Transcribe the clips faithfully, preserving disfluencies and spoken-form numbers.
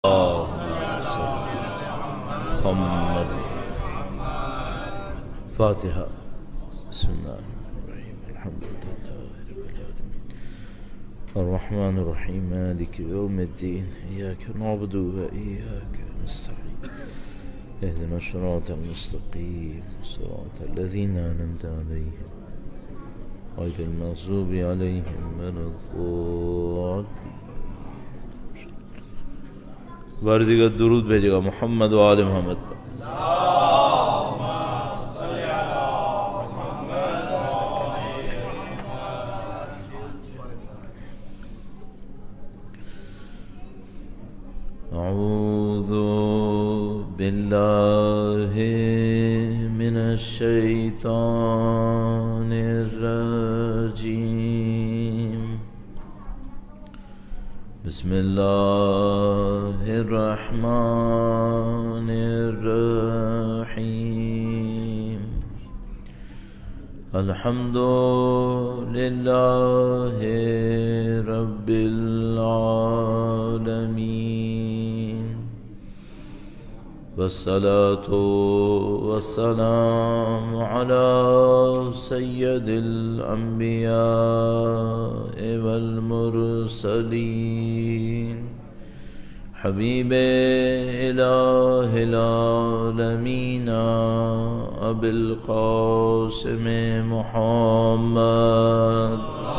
محمد فاتحة. بسم الله الرحمن الرحيم. الحمد لله رب العالمين الرحمن الرحيم مالك يوم الدين إياك نعبد وإياك نستعين اهدنا الصراط المستقيم صراط الذين أنعمت عليهم غير المغضوب عليهم ولا الضالين. بار دیگر درود بھیجے گا محمد و آل محمد پر. اعوذ باللہ من الشیطان الرجیم. بسم اللہ الرحمن الرحیم. الحمد للہ رب العالمین والصلاة والسلام علی سید الانبیاء والمرسلین حبیب الہ العالمین ابی القاسم محمد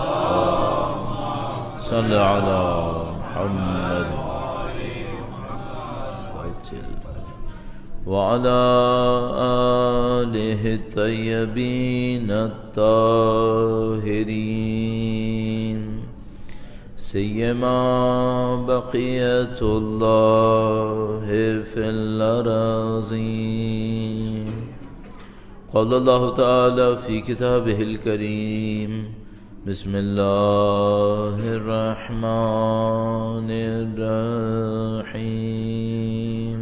صلی علی محمد وعلى آله الطيبين الطاهرين سيما بقية الله في الأراضين. قال الله تعالى في كتابه الكريم بسم الله الرحمن الرحيم.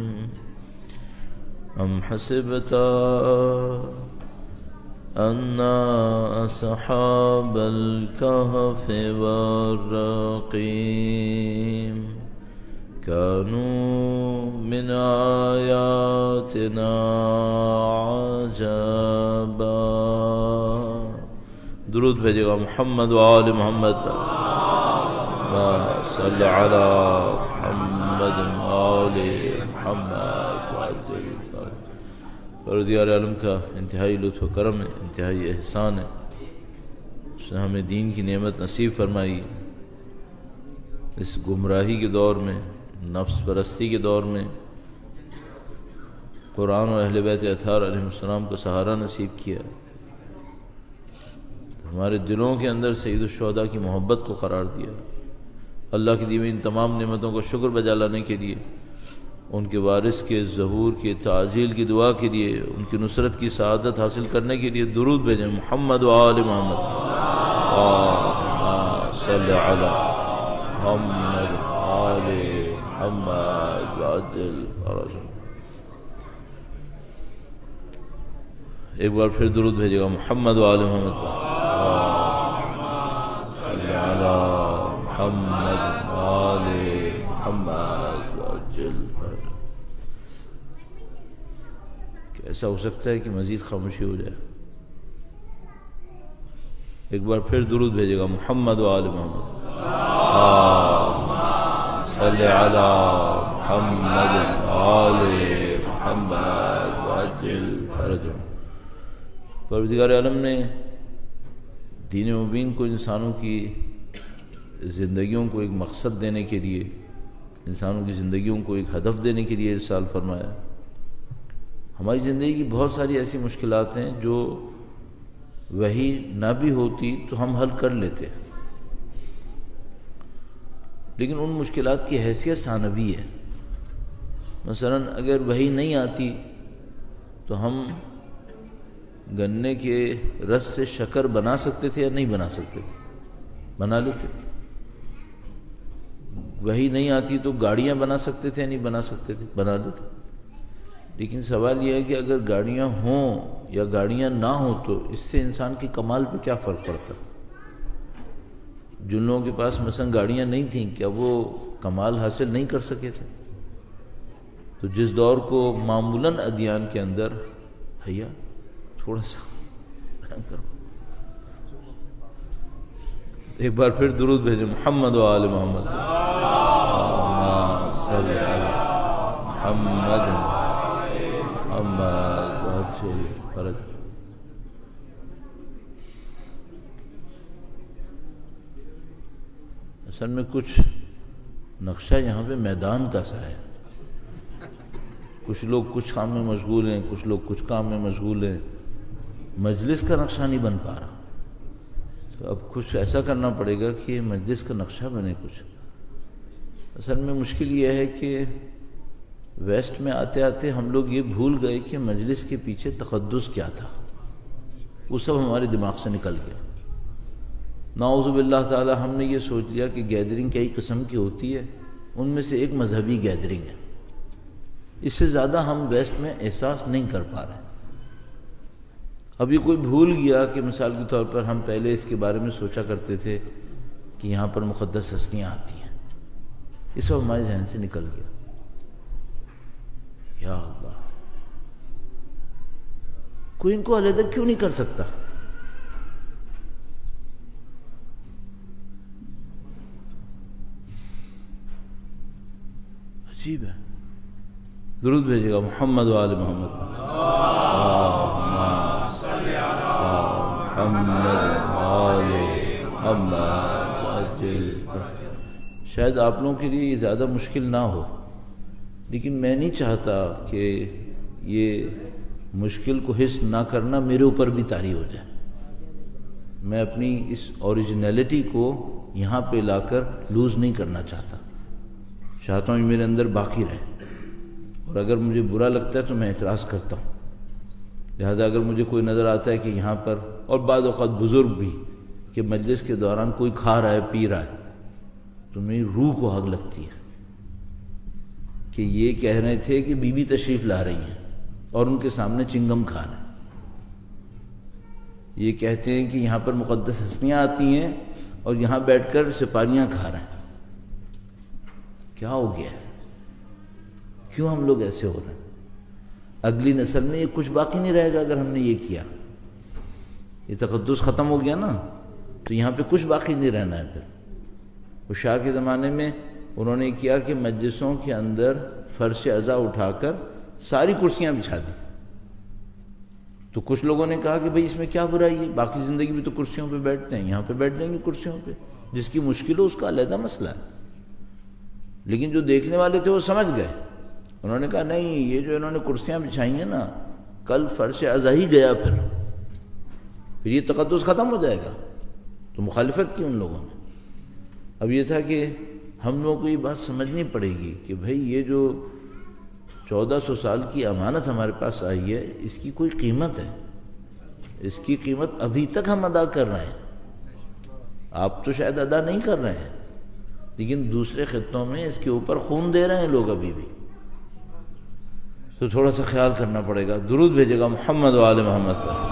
أم حسبت أن أصحاب الكهف والرقيم كانوا من آياتنا عجبا. درود بھیجے گا محمد و آل محمد صلی علی محمد و آل محمد. پروردگار عالم کا انتہائی لطف و کرم ہے، انتہائی احسان ہے. اس نے ہمیں دین کی نعمت نصیب فرمائی. اس گمراہی کے دور میں، نفس پرستی کے دور میں قرآن اور اہل بیت اطہار علیہ السلام کو سہارا نصیب کیا. ہمارے دلوں کے اندر سید الشہداء کی محبت کو قرار دیا. اللہ کی دی ہوئی ان تمام نعمتوں کو شکر بجا لانے کے لیے، ان کے وارث کے ظہور کے تعجیل کی دعا کے لیے، ان کی نصرت کی سعادت حاصل کرنے کے لیے درود بھیجیں محمد و آل محمد صلی علی محمد آل محمد وعجل فرجهم. ایک بار پھر درود بھیجے گا محمد و آل محمد صلی علی محمد آل محمد وعجل. ایسا ہو سکتا ہے کہ مزید خاموشی ہو جائے. ایک بار پھر درود بھیجے گا محمد و آل محمد صلی علی محمد آل محمد وعجل فرجهم. پروردگار عالم نے دین مبین کو انسانوں کی زندگیوں کو ایک مقصد دینے کے لیے، انسانوں کی زندگیوں کو ایک ہدف دینے کے لیے ارسال فرمایا. ہماری زندگی کی بہت ساری ایسی مشکلات ہیں جو وحی نہ بھی ہوتی تو ہم حل کر لیتے، لیکن ان مشکلات کی حیثیت ثانوی ہے. مثلا اگر وحی نہیں آتی تو ہم گنے کے رس سے شکر بنا سکتے تھے یا نہیں بنا سکتے تھے؟ بنا لیتے. وحی نہیں آتی تو گاڑیاں بنا سکتے تھے یا نہیں بنا سکتے تھے؟ بنا لیتے. لیکن سوال یہ ہے کہ اگر گاڑیاں ہوں یا گاڑیاں نہ ہوں تو اس سے انسان کے کمال پہ کیا فرق پڑتا؟ جن لوگوں کے پاس مثلا گاڑیاں نہیں تھیں کیا وہ کمال حاصل نہیں کر سکے تھے؟ تو جس دور کو معمولاً ادیان کے اندر بھیا تھوڑا سا کرو، ایک بار پھر درود بھیجیں محمد و آل محمد، اللہم صلی علی محمد محمد وجل فرج۔ اصل میں کچھ نقشہ یہاں پہ میدان کا سا ہے، کچھ لوگ کچھ کام میں مشغول ہیں، کچھ لوگ کچھ کام میں مشغول ہیں، مجلس کا نقشہ نہیں بن پا رہا۔ تو اب کچھ ایسا کرنا پڑے گا کہ مجلس کا نقشہ بنے کچھ۔ اصل میں مشکل یہ ہے کہ ویسٹ میں آتے آتے ہم لوگ یہ بھول گئے کہ مجلس کے پیچھے تقدس کیا تھا، وہ سب ہمارے دماغ سے نکل گیا۔ نعوذ باللہ تعالی ہم نے یہ سوچ لیا کہ گیدرنگ کئی قسم کی ہوتی ہے، ان میں سے ایک مذہبی گیدرنگ ہے۔ اس سے زیادہ ہم ویسٹ میں احساس نہیں کر پا رہے۔ اب یہ کوئی بھول گیا کہ مثال کے طور پر ہم پہلے اس کے بارے میں سوچا کرتے تھے کہ یہاں پر مقدس ہستیاں آتی ہیں، یہ سب ہمارے ذہن سے نکل گیا۔ یا اللہ، کوئی ان کو علیحدہ کیوں نہیں کر سکتا؟ عجیب ہے۔ درود بھیجے گا محمد و آل محمد، شاید آپ لوگوں کے لیے یہ زیادہ مشکل نہ ہو، لیکن میں نہیں چاہتا کہ یہ مشکل کو حس نہ کرنا میرے اوپر بھی طاری ہو جائے۔ میں اپنی اس اوریجنلٹی کو یہاں پہ لا کر لوز نہیں کرنا چاہتا، چاہتا ہوں یہ میرے اندر باقی رہے، اور اگر مجھے برا لگتا ہے تو میں اعتراض کرتا ہوں۔ لہذا اگر مجھے کوئی نظر آتا ہے کہ یہاں پر، اور بعض اوقات بزرگ بھی، کہ مجلس کے دوران کوئی کھا رہا ہے پی رہا ہے، تو میری روح کو آگ لگتی ہے کہ یہ کہہ رہے تھے کہ بی بی تشریف لا رہی ہیں اور ان کے سامنے چنگم کھا رہے ہیں، یہ کہتے ہیں کہ یہاں پر مقدس ہستیاں آتی ہیں اور یہاں بیٹھ کر سپاریاں کھا رہے ہیں۔ کیا ہو گیا ہے؟ کیوں ہم لوگ ایسے ہو رہے ہیں؟ اگلی نسل میں یہ کچھ باقی نہیں رہے گا اگر ہم نے یہ کیا۔ یہ تقدس ختم ہو گیا نا، تو یہاں پہ کچھ باقی نہیں رہنا ہے۔ پھر وہ شاہ کے زمانے میں انہوں نے کیا کہ مجلسوں کے اندر فرش عزا اٹھا کر ساری کرسیاں بچھا دی۔ تو کچھ لوگوں نے کہا کہ بھئی اس میں کیا برائی ہے، باقی زندگی بھی تو کرسیوں پہ بیٹھتے ہیں، یہاں پہ بیٹھ جائیں گے کرسیوں پہ، جس کی مشکل ہو اس کا علیحدہ مسئلہ ہے۔ لیکن جو دیکھنے والے تھے وہ سمجھ گئے، انہوں نے کہا نہیں، یہ جو انہوں نے کرسیاں بچھائی ہیں نا، کل فرش عزا ہی گیا، پھر پھر یہ تقدس ختم ہو جائے گا۔ تو مخالفت کی ان لوگوں نے۔ اب یہ تھا کہ ہم لوگوں کو یہ بات سمجھنی پڑے گی کہ بھئی یہ جو چودہ سو سال کی امانت ہمارے پاس آئی ہے، اس کی کوئی قیمت ہے، اس کی قیمت ابھی تک ہم ادا کر رہے ہیں۔ آپ تو شاید ادا نہیں کر رہے ہیں، لیکن دوسرے خطوں میں اس کے اوپر خون دے رہے ہیں لوگ ابھی بھی۔ تو تھوڑا سا خیال کرنا پڑے گا۔ درود بھیجے گا محمد و آل محمد پر،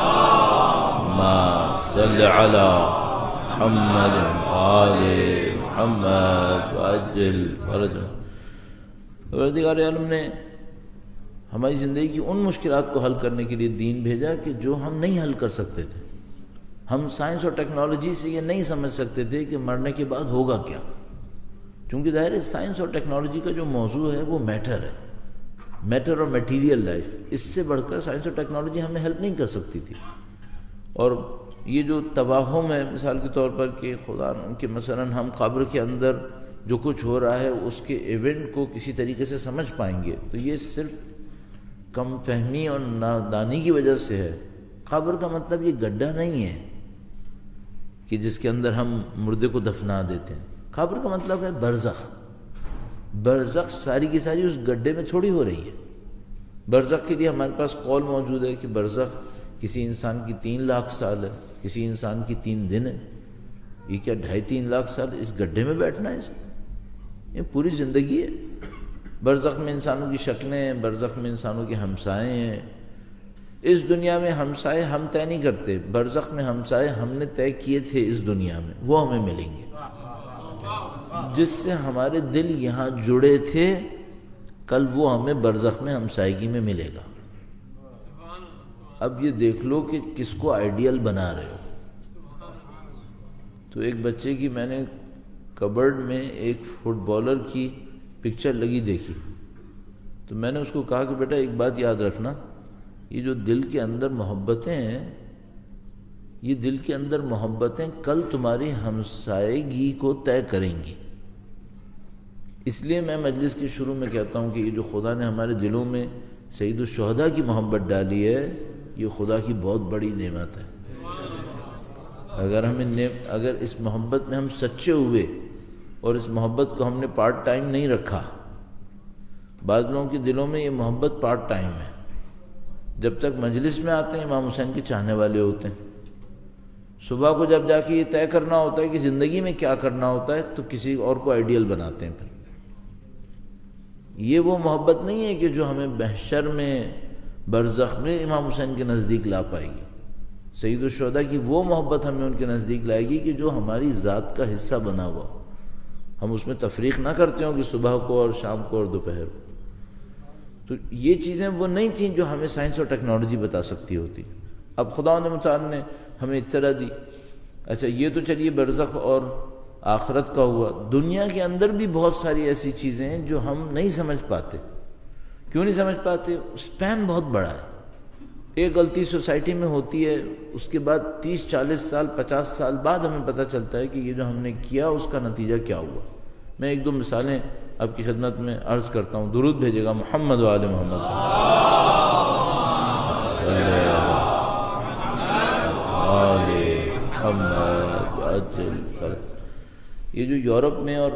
اللہم صلی علی محمد آل محمد وعجل فرجهم۔ پروردگار عالم نے ہماری زندگی کی ان مشکلات کو حل کرنے کے لیے دین بھیجا کہ جو ہم نہیں حل کر سکتے تھے۔ ہم سائنس اور ٹیکنالوجی سے یہ نہیں سمجھ سکتے تھے کہ مرنے کے بعد ہوگا کیا، کیونکہ ظاہر ہے سائنس اور ٹیکنالوجی کا جو موضوع ہے وہ میٹر ہے، میٹر اور میٹیریل لائف۔ اس سے بڑھ کر سائنس اور ٹیکنالوجی ہمیں ہیلپ نہیں کر سکتی تھی۔ اور یہ جو توہم ہے مثال کے طور پر کہ خدا کہ مثلا ہم قبر کے اندر جو کچھ ہو رہا ہے اس کے ایونٹ کو کسی طریقے سے سمجھ پائیں گے، تو یہ صرف کم فہمی اور نادانی کی وجہ سے ہے۔ قبر کا مطلب یہ گڈھا نہیں ہے کہ جس کے اندر ہم مردے کو دفنا دیتے ہیں۔ قبر کا مطلب ہے برزخ۔ برزخ ساری کی ساری اس گڈھے میں تھوڑی ہو رہی ہے۔ برزخ کے لیے ہمارے پاس قول موجود ہے کہ برزخ کسی انسان کی تین لاکھ سال ہے، کسی انسان کی تین دن ہے۔ یہ کیا ڈھائی تین لاکھ سال اس گڈھے میں بیٹھنا ہے؟ اس یہ پوری زندگی ہے۔ برزخ میں انسانوں کی شکلیں ہیں، برزخ میں انسانوں کے ہمسائے ہیں۔ اس دنیا میں ہمسائے ہم طے نہیں کرتے، برزخ میں ہمسائے ہم نے طے کیے تھے اس دنیا میں، وہ ہمیں ملیں گے، جس سے ہمارے دل یہاں جڑے تھے کل وہ ہمیں برزخ میں ہمسائیگی میں ملے گا۔ اب یہ دیکھ لو کہ کس کو آئیڈیل بنا رہے ہو۔ تو ایک بچے کی میں نے کبرڈ میں ایک فٹ بالر کی پکچر لگی دیکھی، تو میں نے اس کو کہا کہ بیٹا ایک بات یاد رکھنا، یہ جو دل کے اندر محبتیں ہیں، یہ دل کے اندر محبتیں کل تمہاری ہمسائیگی کو طے کریں گی۔ اس لیے میں مجلس کے شروع میں کہتا ہوں کہ یہ جو خدا نے ہمارے دلوں میں سید الشہداء کی محبت ڈالی ہے، یہ خدا کی بہت بڑی نعمت ہے۔ اگر ہمیں اگر اس محبت میں ہم سچے ہوئے اور اس محبت کو ہم نے پارٹ ٹائم نہیں رکھا، بعض لوگوں کے دلوں میں یہ محبت پارٹ ٹائم ہے، جب تک مجلس میں آتے ہیں امام حسین کے چاہنے والے ہوتے ہیں، صبح کو جب جا کے یہ طے کرنا ہوتا ہے کہ زندگی میں کیا کرنا ہوتا ہے تو کسی اور کو آئیڈیل بناتے ہیں۔ پھر یہ وہ محبت نہیں ہے کہ جو ہمیں محشر میں برزخ میں امام حسین کے نزدیک لا پائے گی۔ سید الشہداء کی وہ محبت ہمیں ان کے نزدیک لائے گی کہ جو ہماری ذات کا حصہ بنا ہوا، ہم اس میں تفریق نہ کرتے ہوں کہ صبح کو اور شام کو اور دوپہر کو۔ تو یہ چیزیں وہ نہیں تھیں جو ہمیں سائنس اور ٹیکنالوجی بتا سکتی ہوتی۔ اب خدا متعال نے ہمیں اطلاع دی۔ اچھا یہ تو چلیے برزخ اور آخرت کا ہوا، دنیا کے اندر بھی بہت ساری ایسی چیزیں ہیں جو ہم نہیں سمجھ پاتے۔ کیوں نہیں سمجھ پاتے؟ اسپین بہت بڑا ہے۔ ایک غلطی سوسائٹی میں ہوتی ہے، اس کے بعد تیس چالیس سال پچاس سال بعد ہمیں پتہ چلتا ہے کہ یہ جو ہم نے کیا اس کا نتیجہ کیا ہوا۔ میں ایک دو مثالیں آپ کی خدمت میں عرض کرتا ہوں، درود بھیجے گا محمد و آل محمد۔ یہ جو یورپ میں اور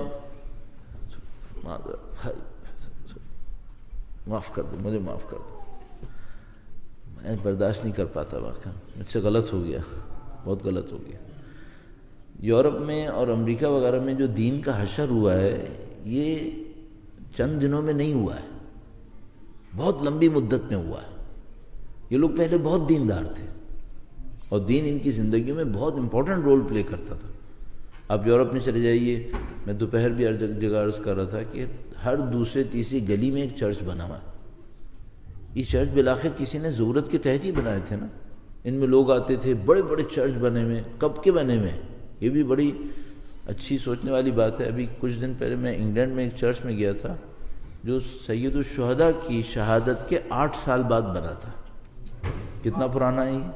معاف کر دو، مجھے معاف کر دو، میں برداشت نہیں کر پاتا، واقعا مجھ سے غلط ہو گیا، بہت غلط ہو گیا۔ یورپ میں اور امریکہ وغیرہ میں جو دین کا حشر ہوا ہے، یہ چند دنوں میں نہیں ہوا ہے، بہت لمبی مدت میں ہوا ہے۔ یہ لوگ پہلے بہت دیندار تھے اور دین ان کی زندگیوں میں بہت امپورٹنٹ رول پلے کرتا تھا۔ آپ یورپ میں چلے جائیے، میں دوپہر بھی ہر جگہ عرض کر رہا تھا کہ ہر دوسرے تیسری گلی میں ایک چرچ بنا ہوا ہے۔ یہ چرچ بالآخر کسی نے ضرورت کے تحت ہی بنائے تھے نا، ان میں لوگ آتے تھے، بڑے بڑے چرچ بنے ہوئے، کب کے بنے ہوئے، یہ بھی بڑی اچھی سوچنے والی بات ہے۔ ابھی کچھ دن پہلے میں انگلینڈ میں ایک چرچ میں گیا تھا جو سید الشہداء کی شہادت کے آٹھ سال بعد بنا تھا۔ کتنا پرانا ہے یہ؟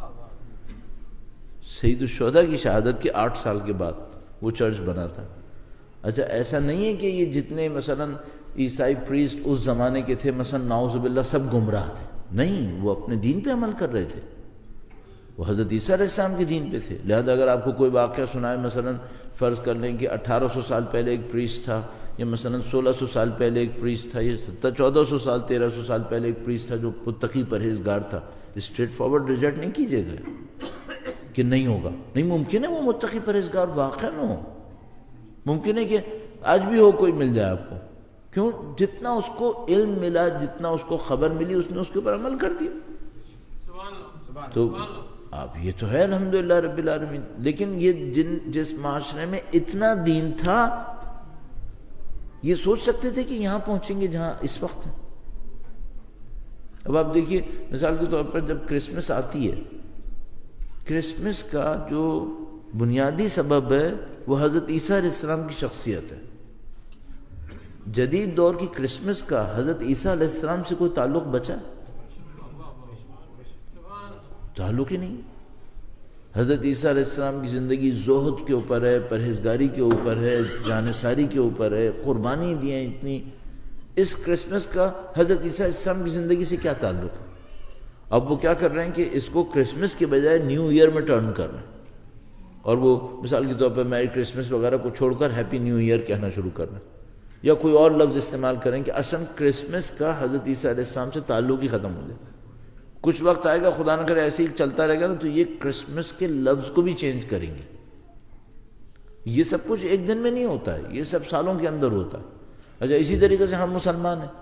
سید الشہداء کی شہادت کے آٹھ سال کے بعد وہ چرچ بنا تھا۔ اچھا ایسا نہیں ہے کہ یہ جتنے مثلا عیسائی پریسٹ اس زمانے کے تھے مثلا نعوذ باللہ سب گمراہ تھے، نہیں، وہ اپنے دین پہ عمل کر رہے تھے، وہ حضرت عیسیٰ علیہ السلام کے دین پہ تھے۔ لہذا اگر آپ کو کوئی واقعہ سنائے، مثلا فرض کر لیں کہ اٹھارہ سو سال پہلے ایک پریسٹ تھا، یا مثلا سولہ سو سال پہلے ایک پریسٹ تھا، یا چودہ سو سال تیرہ سو سال پہلے ایک پریسٹ تھا جو متقی پرہیزگار تھا، اسٹریٹ فارورڈ ریجیکٹ نہیں کیجیے گا کہ نہیں ہوگا، نہیں، ممکن ہے وہ متقی پرہیزگار واقعہ نہ ہو، ممکن ہے کہ آج بھی ہو، کوئی مل جائے آپ کو، کیوں؟ جتنا اس کو علم ملا، جتنا اس کو خبر ملی، اس نے اس کے اوپر عمل کر دیا۔ تو آپ یہ تو ہے الحمدللہ رب العالمین، لیکن یہ جن جس معاشرے میں اتنا دین تھا، یہ سوچ سکتے تھے کہ یہاں پہنچیں گے جہاں اس وقت ہے۔ اب آپ دیکھیے مثال کے طور پر جب کرسمس آتی ہے، کرسمس کا جو بنیادی سبب ہے وہ حضرت عیسیٰ علیہ السلام کی شخصیت ہے۔ جدید دور کی کرسمس کا حضرت عیسیٰ علیہ السلام سے کوئی تعلق بچا؟ تعلق ہی نہیں۔ حضرت عیسیٰ علیہ السلام کی زندگی زہد کے اوپر ہے، پرہیزگاری کے اوپر ہے، جانثاری کے اوپر ہے، قربانی دی ہیں اتنی۔ اس کرسمس کا حضرت عیسیٰ علیہ السلام کی زندگی سے کیا تعلق ہے؟ اب وہ کیا کر رہے ہیں کہ اس کو کرسمس کے بجائے نیو ایئر میں ٹرن کر رہے ہیں، اور وہ مثال کے طور پر میری کرسمس وغیرہ کو چھوڑ کر ہیپی نیو ایئر کہنا شروع کر رہے ہیں، یا کوئی اور لفظ استعمال کریں کہ اصل کرسمس کا حضرت عیسیٰ علیہ السلام سے تعلق ہی ختم ہو جائے۔ کچھ وقت آئے گا، خدا نہ کرے ایسے ہی چلتا رہے گا نا، تو یہ کرسمس کے لفظ کو بھی چینج کریں گے۔ یہ سب کچھ ایک دن میں نہیں ہوتا ہے، یہ سب سالوں کے اندر ہوتا ہے۔ اچھا اسی طریقے سے ہم مسلمان ہیں،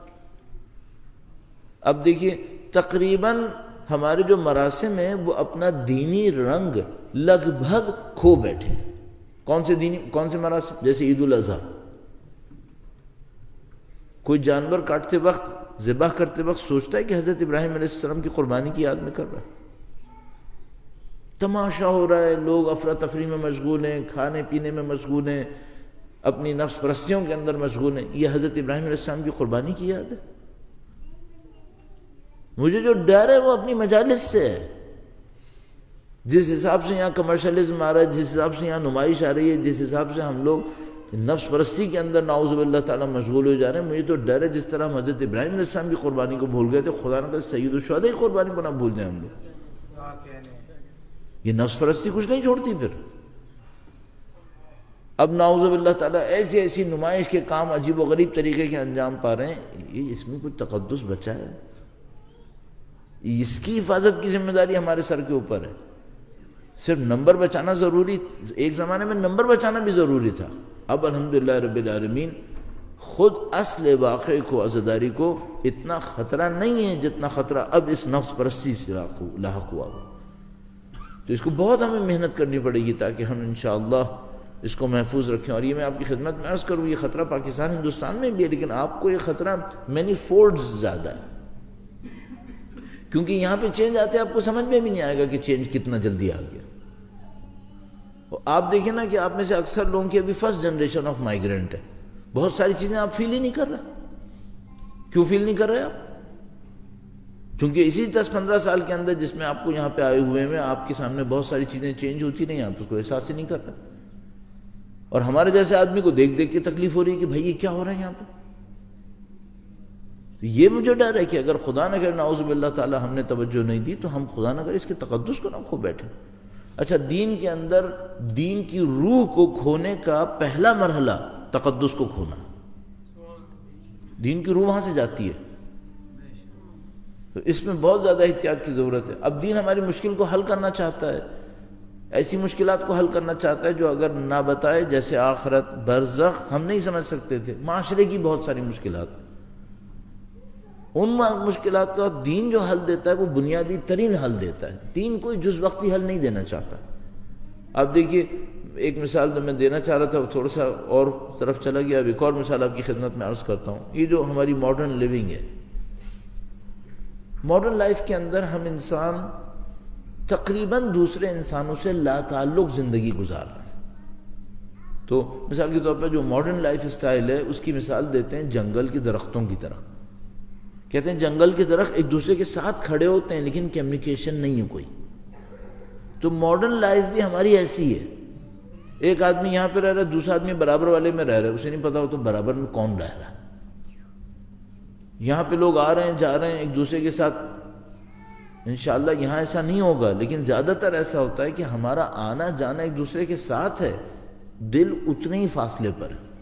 اب دیکھیے تقریباً ہمارے جو مراسم ہیں وہ اپنا دینی رنگ لگ بھگ کھو بیٹھے۔ کون سے دینی کون سے مراسم؟ جیسے عید الاضحیٰ، کوئی جانور کاٹتے وقت، ذبح کرتے وقت سوچتا ہے کہ حضرت ابراہیم علیہ السلام کی قربانی کی یاد میں کر رہا ہے؟ تماشا ہو رہا ہے، لوگ افراتفری میں مشغول ہیں، کھانے پینے میں مشغول ہیں، اپنی نفس پرستیوں کے اندر مشغول ہیں، یہ حضرت ابراہیم علیہ السلام کی قربانی کی یاد ہے؟ مجھے جو ڈر ہے وہ اپنی مجالس سے ہے. جس حساب سے یہاں کمرشلزم آ رہا ہے، جس حساب سے یہاں نمائش آ رہی ہے، جس حساب سے ہم لوگ نفس پرستی کے اندر نعوذ باللہ تعالیٰ مشغول ہو جا رہے ہیں، مجھے تو ڈر ہے جس طرح ہم حضرت ابراہیم علیہ السلام کی قربانی کو بھول گئے تھے، خدا نہ کرے سید الشہداء کی قربانی کو نہ بھول جائیں ہم لوگ. یہ نفس پرستی کچھ نہیں چھوڑتی. پھر اب نعوذ باللہ تعالیٰ ایسی ایسی نمائش کے کام عجیب و غریب طریقے کے انجام پا رہے ہیں. یہ اس میں کوئی تقدس بچا ہے؟ اس کی حفاظت کی ذمہ داری ہمارے سر کے اوپر ہے. صرف نمبر بچانا ضروری، ایک زمانے میں نمبر بچانا بھی ضروری تھا. اب الحمدللہ رب العالمین خود اصل واقعے کو، عزاداری کو اتنا خطرہ نہیں ہے جتنا خطرہ اب اس نفس پرستی سے لاحق ہوا. تو اس کو بہت ہمیں محنت کرنی پڑے گی تاکہ ہم انشاءاللہ اس کو محفوظ رکھیں. اور یہ میں آپ کی خدمت میں عرض کروں، یہ خطرہ پاکستان ہندوستان میں بھی ہے، لیکن آپ کو یہ خطرہ مینی فولڈز زیادہ ہے، کیونکہ یہاں پہ چینج آتے آپ کو سمجھ میں بھی نہیں آئے گا کہ چینج کتنا جلدی آ گیا. آپ دیکھیں نا کہ آپ میں سے اکثر لوگوں کی ابھی فرسٹ جنریشن آف مائیگرنٹ ہے. بہت ساری چیزیں آپ فیل ہی نہیں کر رہے. کیوں فیل نہیں کر رہے آپ؟ کیونکہ اسی دس پندرہ سال کے اندر جس میں آپ کو یہاں پہ آئے ہوئے میں آپ کے سامنے بہت ساری چیزیں چینج ہوتی نہیں، آپ کو احساس ہی نہیں کر رہے. اور ہمارے جیسے آدمی کو دیکھ دیکھ کے تکلیف ہو رہی ہے کہ بھائی یہ کیا ہو رہا ہے یہاں پہ. یہ مجھے ڈر ہے کہ اگر خدا نہ کرے نعوذ باللہ تعالی ہم نے توجہ نہیں دی تو ہم خدا نہ کرے اس کے تقدس کو نہ کھو بیٹھے. اچھا، دین کے اندر دین کی روح کو کھونے کا پہلا مرحلہ تقدس کو کھونا. دین کی روح وہاں سے جاتی ہے، تو اس میں بہت زیادہ احتیاط کی ضرورت ہے. اب دین ہماری مشکل کو حل کرنا چاہتا ہے، ایسی مشکلات کو حل کرنا چاہتا ہے جو اگر نہ بتائے، جیسے آخرت، برزخ، ہم نہیں سمجھ سکتے تھے. معاشرے کی بہت ساری مشکلات، ان مشکلات کا دین جو حل دیتا ہے وہ بنیادی ترین حل دیتا ہے. دین کوئی جز وقتی حل نہیں دینا چاہتا. آپ دیکھیے، ایک مثال جو میں دینا چاہ رہا تھا تھوڑا سا اور طرف چلا گیا. اب ایک اور مثال آپ کی خدمت میں عرض کرتا ہوں. یہ جو ہماری ماڈرن لیونگ ہے، ماڈرن لائف کے اندر ہم انسان تقریباً دوسرے انسانوں سے لا تعلق زندگی گزار رہے ہیں. تو مثال کے طور پر جو ماڈرن لائف اسٹائل ہے اس کی مثال دیتے ہیں جنگل کے درختوں کی طرح. کہتے ہیں جنگل کے درخت ایک دوسرے کے ساتھ کھڑے ہوتے ہیں لیکن کمیونیکیشن نہیں ہے کوئی. تو ماڈرن لائف بھی ہماری ایسی ہے. ایک آدمی یہاں پہ رہ رہا ہے، دوسرا آدمی برابر والے میں رہ رہا ہے، اسے نہیں پتا ہو تو برابر میں کون رہ رہا ہے. یہاں پہ لوگ آ رہے ہیں جا رہے ہیں ایک دوسرے کے ساتھ. انشاءاللہ یہاں ایسا نہیں ہوگا، لیکن زیادہ تر ایسا ہوتا ہے کہ ہمارا آنا جانا ایک دوسرے کے ساتھ ہے، دل اتنے ہی فاصلے پر ہے،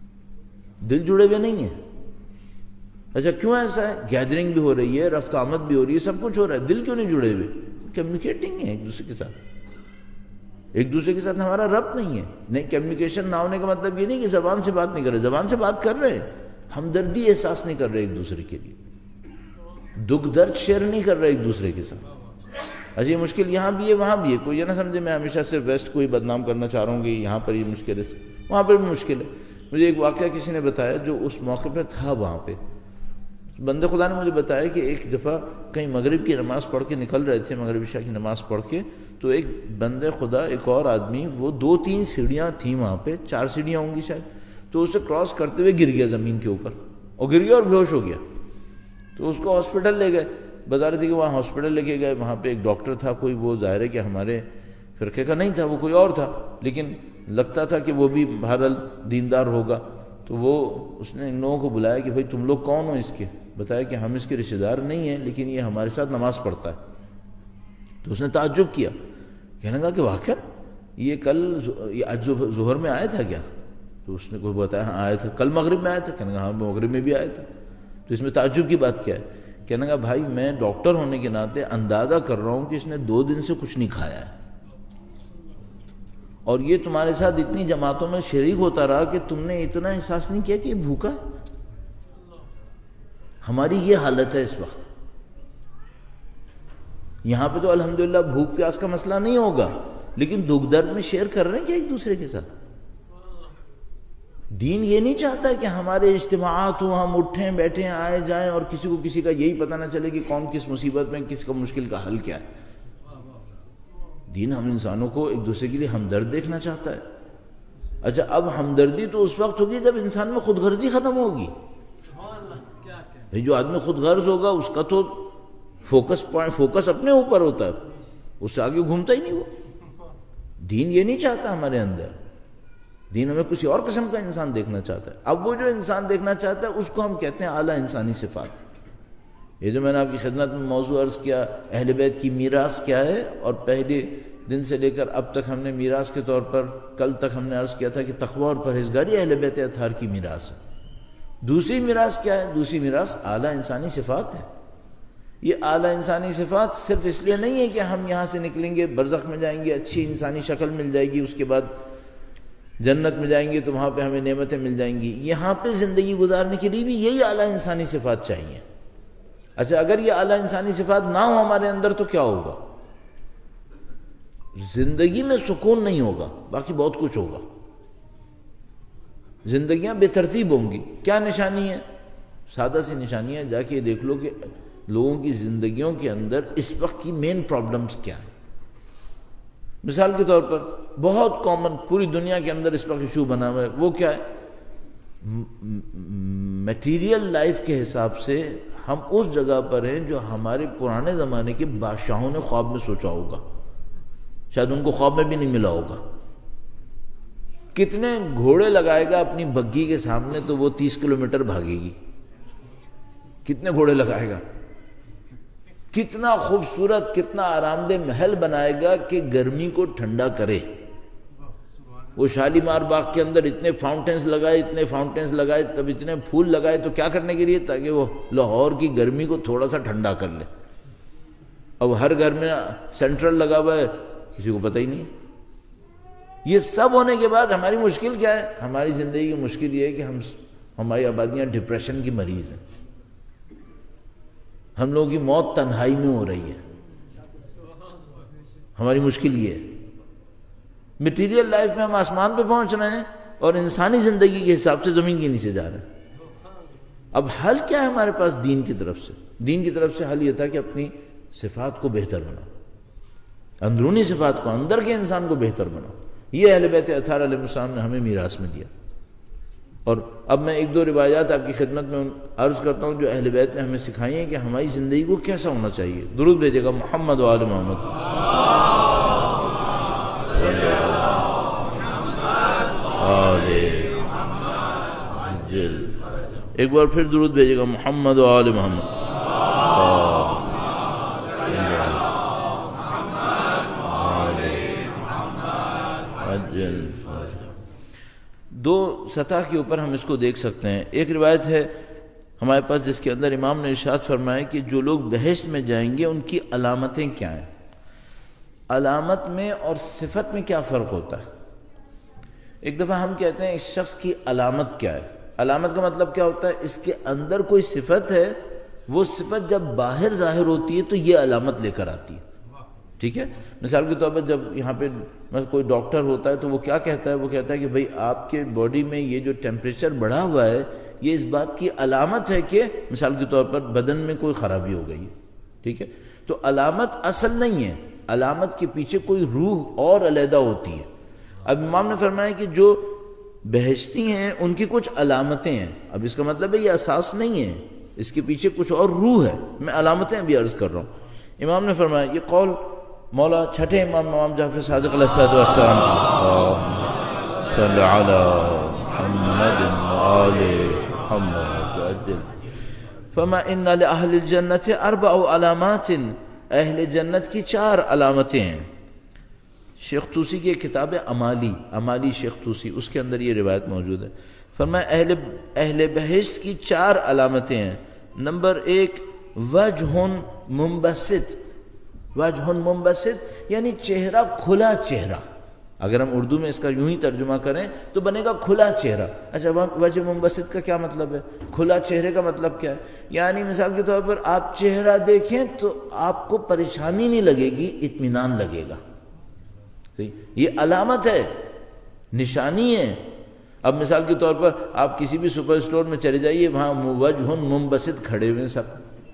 دل جڑے ہوئے نہیں ہیں. اچھا کیوں ایسا ہے؟ گیدرنگ بھی ہو رہی ہے، رفت آمد بھی ہو رہی ہے، سب کچھ ہو رہا ہے، دل کیوں نہیں جڑے ہوئے؟ کمیونیکیٹنگ ہے ایک دوسرے کے ساتھ. ایک دوسرے کے ساتھ ہمارا ربط نہیں ہے. نہیں، کمیونیکیشن نہ ہونے کا مطلب یہ نہیں کہ زبان سے بات نہیں کر رہے، زبان سے بات کر رہے ہیں، ہمدردی احساس نہیں کر رہے ایک دوسرے کے لیے، دکھ درد شیئر نہیں کر رہے ایک دوسرے کے ساتھ. اچھا یہ مشکل یہاں بھی ہے وہاں بھی ہے. کوئی یہ نہ سمجھے میں ہمیشہ صرف ویسٹ کو ہی بدنام کرنا چاہ رہا ہوں کہ یہاں پر یہ مشکل ہے، وہاں پر بھی مشکل ہے. مجھے ایک واقعہ کسی نے بتایا جو اس موقع پہ تھا. وہاں پہ بندے خدا نے مجھے بتایا کہ ایک دفعہ کہیں مغرب کی نماز پڑھ کے نکل رہے تھے، مغرب عشاء کی نماز پڑھ کے، تو ایک بندے خدا ایک اور آدمی، وہ دو تین سیڑھیاں تھیں وہاں پہ، چار سیڑھیاں ہوں گی شاید، تو اسے کراس کرتے ہوئے گر گیا زمین کے اوپر، اور گر گیا اور بے ہوش ہو گیا. تو اس کو ہاسپٹل لے گئے. بتا رہے تھے کہ وہاں ہاسپٹل لے کے گئے، وہاں پہ ایک ڈاکٹر تھا، کوئی وہ ظاہر ہے کہ ہمارے فرقے کا نہیں تھا، وہ کوئی اور تھا، لیکن لگتا تھا کہ وہ بھی بہرحال دیندار ہوگا. تو وہ اس نے ان لوگوں کو بلایا کہ بھائی تم لوگ کون ہو اس کے؟ بتایا کہ ہم اس کے رشتہ دار نہیں ہیں لیکن یہ ہمارے ساتھ نماز پڑھتا ہے. تو اس نے تعجب کیا، کہنے لگا کہ واقعا یہ کل یہ آج ظہر میں آیا تھا کیا؟ تو اس نے کوئی بتایا ہاں آیا تھا. کل مغرب میں آیا تھا؟ کہنے لگا ہاں مغرب میں بھی آیا تھا. تو اس میں تعجب کی بات کیا ہے؟ کہنے لگا بھائی میں ڈاکٹر ہونے کے ناطے اندازہ کر رہا ہوں کہ اس نے دو دن سے کچھ نہیں کھایا ہے، اور یہ تمہارے ساتھ اتنی جماعتوں میں شریک ہوتا رہا کہ تم نے اتنا احساس نہیں کیا کہ یہ بھوکا ہے. ہماری یہ حالت ہے اس وقت. یہاں پہ تو الحمدللہ بھوک پیاس کا مسئلہ نہیں ہوگا، لیکن دکھ درد میں شیئر کر رہے ہیں کیا ایک دوسرے کے ساتھ؟ دین یہ نہیں چاہتا کہ ہمارے اجتماعات ہوں، ہم اٹھیں بیٹھیں آئے جائیں اور کسی کو کسی کا یہی پتہ نہ چلے کہ کون کس مصیبت میں، کس کا مشکل کا حل کیا ہے۔ دین ہم انسانوں کو ایک دوسرے کے لیے ہمدرد دیکھنا چاہتا ہے۔ اچھا، اب ہمدردی تو اس وقت ہوگی جب انسان میں خود غرضی ختم ہوگی۔ جو آدمی خود غرض ہوگا اس کا تو فوکس پوائنٹ فوکس اپنے اوپر ہوتا ہے، اس سے آگے گھومتا ہی نہیں وہ۔ دین یہ نہیں چاہتا ہمارے اندر، دین ہمیں کسی اور قسم کا انسان دیکھنا چاہتا ہے۔ اب وہ جو انسان دیکھنا چاہتا ہے اس کو ہم کہتے ہیں اعلیٰ انسانی صفات۔ یہ جو میں نے آپ کی خدمت میں موضوع عرض کیا، اہل بیت کی میراث کیا ہے، اور پہلے دن سے لے کر اب تک ہم نے میراث کے طور پر، کل تک ہم نے عرض کیا تھا کہ تقوی اور پرہیزگاری اہل بیت اطہار کی میراث ہے۔ دوسری میراث کیا ہے؟ دوسری میراث اعلیٰ انسانی صفات ہے۔ یہ اعلیٰ انسانی صفات صرف اس لیے نہیں ہے کہ ہم یہاں سے نکلیں گے، برزخ میں جائیں گے، اچھی انسانی شکل مل جائے گی، اس کے بعد جنت میں جائیں گے تو وہاں پہ ہمیں نعمتیں مل جائیں گی۔ یہاں پہ زندگی گزارنے کے لیے بھی یہی اعلیٰ انسانی صفات چاہیے۔ اچھا، اگر یہ اعلیٰ انسانی صفات نہ ہو ہمارے اندر تو کیا ہوگا؟ زندگی میں سکون نہیں ہوگا، باقی بہت کچھ ہوگا۔ زندگیاں بے ترتیب ہوں گی۔ کیا نشانی ہے؟ سادہ سی نشانی ہے، جا کے دیکھ لو کہ لوگوں کی زندگیوں کے اندر اس وقت کی مین پرابلمز کیا ہیں۔ مثال کے طور پر بہت کامن پوری دنیا کے اندر اس وقت ایشو بنا ہوا ہے، وہ کیا ہے؟ میٹیریل لائف کے حساب سے ہم اس جگہ پر ہیں جو ہمارے پرانے زمانے کے بادشاہوں نے خواب میں سوچا ہوگا، شاید ان کو خواب میں بھی نہیں ملا ہوگا۔ کتنے گھوڑے لگائے گا اپنی بگھی کے سامنے تو وہ تیس کلومیٹر بھاگے گی؟ کتنے گھوڑے لگائے گا؟ کتنا خوبصورت، کتنا آرام دہ محل بنائے گا کہ گرمی کو ٹھنڈا کرے۔ وہ شالیمار باغ کے اندر اتنے فاؤنٹینز لگائے، اتنے فاؤنٹینز لگائے، تب اتنے پھول لگائے تو کیا کرنے کے لیے؟ تاکہ وہ لاہور کی گرمی کو تھوڑا سا ٹھنڈا کر لے۔ اب ہر گھر میں سینٹرل لگا ہوا ہے، کسی کو پتہ ہی نہیں۔ یہ سب ہونے کے بعد ہماری مشکل کیا ہے؟ ہماری زندگی کی مشکل یہ ہے کہ ہم ہماری آبادیاں ڈپریشن کی مریض ہیں۔ ہم لوگوں کی موت تنہائی میں ہو رہی ہے۔ ہماری مشکل یہ ہے، میٹیریل لائف میں ہم آسمان پہ پہنچ رہے ہیں اور انسانی زندگی کے حساب سے زمین کے نیچے جا رہے ہیں۔ اب حل کیا ہے ہمارے پاس دین کی طرف سے؟ دین کی طرف سے حل یہ تھا کہ اپنی صفات کو بہتر بناؤ، اندرونی صفات کو، اندر کے انسان کو بہتر بناؤ۔ یہ اہل بیت اطہار علیہ السلام نے ہمیں میراث میں دیا۔ اور اب میں ایک دو روایات آپ کی خدمت میں عرض کرتا ہوں جو اہل بیت نے ہمیں سکھائی ہیں کہ ہماری زندگی کو کیسا ہونا چاہیے۔ درود بھیجے گا محمد و آل محمد۔ ایک بار پھر درود بھیجے گا محمد و آل محمد۔ دو سطح کے اوپر ہم اس کو دیکھ سکتے ہیں۔ ایک روایت ہے ہمارے پاس جس کے اندر امام نے ارشاد فرمایا کہ جو لوگ بہشت میں جائیں گے ان کی علامتیں کیا ہیں۔ علامت میں اور صفت میں کیا فرق ہوتا ہے؟ ایک دفعہ ہم کہتے ہیں اس شخص کی علامت کیا ہے۔ علامت کا مطلب کیا ہوتا ہے؟ اس کے اندر کوئی صفت ہے، وہ صفت جب باہر ظاہر ہوتی ہے تو یہ علامت لے کر آتی ہے۔ ٹھیک ہے، مثال کے طور پر جب یہاں پہ کوئی ڈاکٹر ہوتا ہے تو وہ کیا کہتا ہے؟ وہ کہتا ہے کہ بھئی آپ کے باڈی میں یہ جو ٹیمپریچر بڑھا ہوا ہے یہ اس بات کی علامت ہے کہ مثال کے طور پر بدن میں کوئی خرابی ہو گئی ہے۔ ٹھیک ہے، تو علامت اصل نہیں ہے، علامت کے پیچھے کوئی روح اور علیحدہ ہوتی ہے۔ اب امام نے فرمایا کہ جو بہشتی ہیں ان کی کچھ علامتیں ہیں۔ اب اس کا مطلب ہے یہ اساس نہیں ہے، اس کے پیچھے کچھ اور روح ہے۔ میں علامتیں بھی عرض کر رہا ہوں۔ امام نے فرمایا، یہ قول مولا چھٹے امام امام جعفر صادق علیہ السلام صلی علی محمد وآل محمد فما ان لأہل الجنت اربع علامات، اہل جنت کی چار علامتیں ہیں۔ شیخ طوسی کی ایک کتاب ہے امالی، امالی شیخ طوسی، اس کے اندر یہ روایت موجود ہے۔ فرمایا اہل اہل بہشت کی چار علامتیں ہیں۔ نمبر ایک، وجہ منبسط، وجہ منبسط یعنی چہرہ کھلا چہرہ۔ اگر ہم اردو میں اس کا یوں ہی ترجمہ کریں تو بنے گا کھلا چہرہ۔ اچھا، وجہ منبسط کا کیا مطلب ہے؟ کھلا چہرے کا مطلب کیا ہے؟ یعنی مثال کے طور پر آپ چہرہ دیکھیں تو آپ کو پریشانی نہیں لگے گی، اطمینان لگے گا۔ یہ علامت ہے، نشانی ہے۔ اب مثال کے طور پر آپ کسی بھی سپر اسٹور میں چلے جائیے، وہاں وجہ منبسط کھڑے ہوئے سب،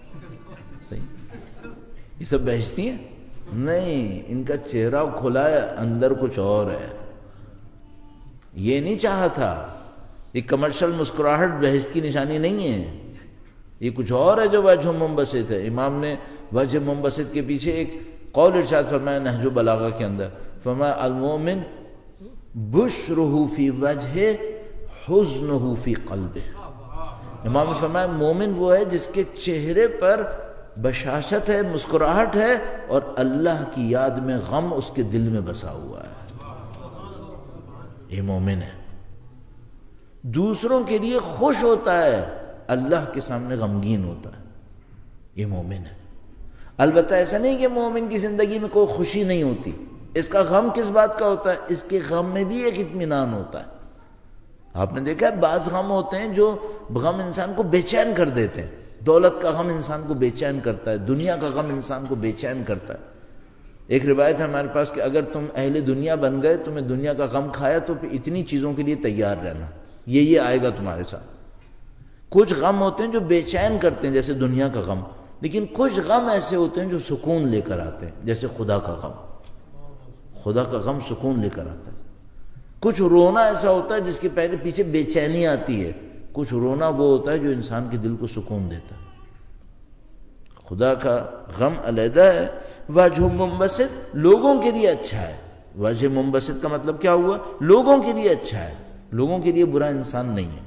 یہ سب بہشتی ہیں؟ نہیں، ان کا چہرہ کھلا ہے، اندر کچھ اور ہے، یہ نہیں چاہا تھا۔ یہ کمرشل مسکراہٹ بہشت کی نشانی نہیں ہے، یہ کچھ اور ہے جو وجہ منبسط ہے۔ امام نے وجہ منبسط کے پیچھے ایک قول ارشاد فرمایا نہج البلاغہ کے اندر، فرمایا المومن بشرہ فی وجہ حزنہ فی قلبہ۔ امام نے فرمایا مومن وہ ہے جس کے چہرے پر بشاشت ہے، مسکراہٹ ہے، اور اللہ کی یاد میں غم اس کے دل میں بسا ہوا ہے، یہ مومن ہے۔ دوسروں کے لیے خوش ہوتا ہے، اللہ کے سامنے غمگین ہوتا ہے، یہ مومن ہے۔ البتہ ایسا نہیں کہ مومن کی زندگی میں کوئی خوشی نہیں ہوتی، اس کا غم کس بات کا ہوتا ہے؟ اس کے غم میں بھی ایک اطمینان ہوتا ہے۔ آپ نے دیکھا ہے بعض غم ہوتے ہیں جو غم انسان کو بے چین کر دیتے ہیں، دولت کا غم انسان کو بے چین کرتا ہے، دنیا کا غم انسان کو بے چین کرتا ہے۔ ایک روایت ہے ہمارے پاس کہ اگر تم اہل دنیا بن گئے، تمہیں دنیا کا غم کھایا، تو پھر اتنی چیزوں کے لیے تیار رہنا، یہ یہ آئے گا تمہارے ساتھ۔ کچھ غم ہوتے ہیں جو بے چین کرتے ہیں جیسے دنیا کا غم، لیکن کچھ غم ایسے ہوتے ہیں جو سکون لے کر آتے ہیں جیسے خدا کا غم۔ خدا کا غم سکون لے کر آتا ہے۔ کچھ رونا ایسا ہوتا ہے جس کے پہلے پیچھے بے چینی آتی ہے، کچھ رونا وہ ہوتا ہے جو انسان کے دل کو سکون دیتا ہے۔ خدا کا غم علیحدہ ہے۔ وجہ منبسط لوگوں کے لیے اچھا ہے۔ وجہ منبسط کا مطلب کیا ہوا؟ لوگوں کے لیے اچھا ہے، لوگوں کے لیے برا انسان نہیں ہے۔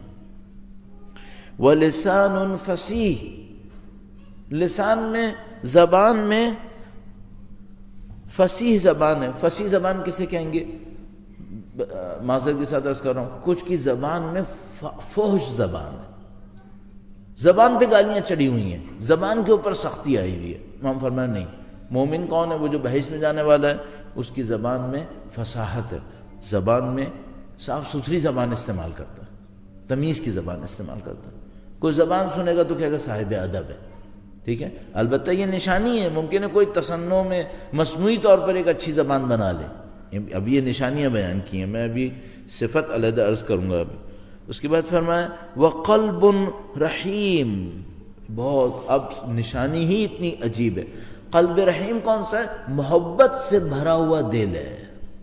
وَلِسَانٌ فَصِیح، لسان میں، زبان میں فصیح زبان ہے۔ فصیح زبان کسے کہیں گے؟ معذرت کے ساتھ عرض کر رہا ہوں، کچھ کی زبان میں فحش زبان ہے، زبان پہ گالیاں چڑھی ہوئی ہیں، زبان کے اوپر سختی آئی ہوئی ہے۔ امام فرمایا نہیں، مومن کون ہے؟ وہ جو بہشت میں جانے والا ہے، اس کی زبان میں فصاحت ہے، زبان میں صاف ستھری زبان استعمال کرتا ہے، تمیز کی زبان استعمال کرتا ہے۔ کوئی زبان سنے گا تو کہے گا صاحب ادب ہے، ٹھیک ہے۔ البتہ یہ نشانی ہے، ممکن ہے کوئی تصنع میں مصنوعی طور پر ایک اچھی زبان بنا لے، اب یہ نشانیاں بیان کی ہیں، میں ابھی صفت علیحدہ عرض کروں گا ابھی۔ اس کے بعد فرمایا وَقَلْبٌ رحیم، بہت اب نشانی ہی اتنی عجیب ہے۔ قلب رحیم کون سا ہے؟ محبت سے بھرا ہوا دل ہے،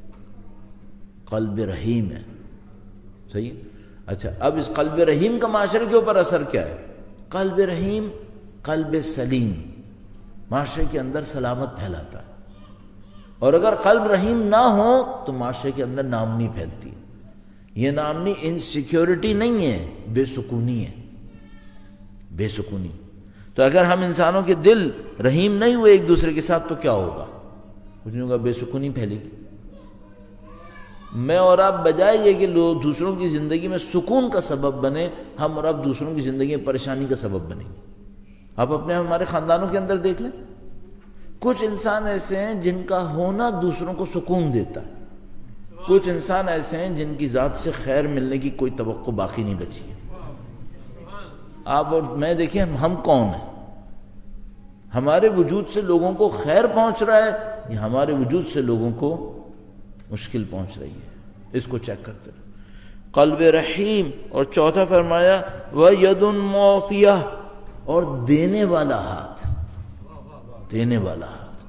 قلب رحیم ہے، صحیح۔ اچھا، اب اس قلب رحیم کا معاشرے کے اوپر اثر کیا ہے؟ قلب رحیم قلب سلیم، معاشرے کے اندر سلامت پھیلاتا ہے، اور اگر قلب رحیم نہ ہو تو معاشرے کے اندر ناامنی پھیلتی ہے۔ یہ ناامنی انسیکیورٹی نہیں ہے، بے سکونی ہے، بے سکونی۔ تو اگر ہم انسانوں کے دل رحیم نہیں ہوئے ایک دوسرے کے ساتھ تو کیا ہوگا؟ کچھ نہیں ہوگا، بے سکونی پھیلے گی۔ میں اور آپ بجائے یہ کہ لوگ دوسروں کی زندگی میں سکون کا سبب بنے، ہم اور آپ دوسروں کی زندگی میں پریشانی کا سبب بنیں گے۔ آپ اپنے ہمارے خاندانوں کے اندر دیکھ لیں، کچھ انسان ایسے ہیں جن کا ہونا دوسروں کو سکون دیتا ہے، کچھ انسان ایسے ہیں جن کی ذات سے خیر ملنے کی کوئی توقع باقی نہیں بچی ہے۔ آپ اور میں دیکھیں ہم کون ہیں؟ ہمارے وجود سے لوگوں کو خیر پہنچ رہا ہے یا ہمارے وجود سے لوگوں کو مشکل پہنچ رہی ہے؟ اس کو چیک کرتے ہیں۔ قلب رحیم، اور چوتھا فرمایا وَيَدٌ مُعْطِيَةٌ، اور دینے والا ہاتھ، دینے والا ہاتھ۔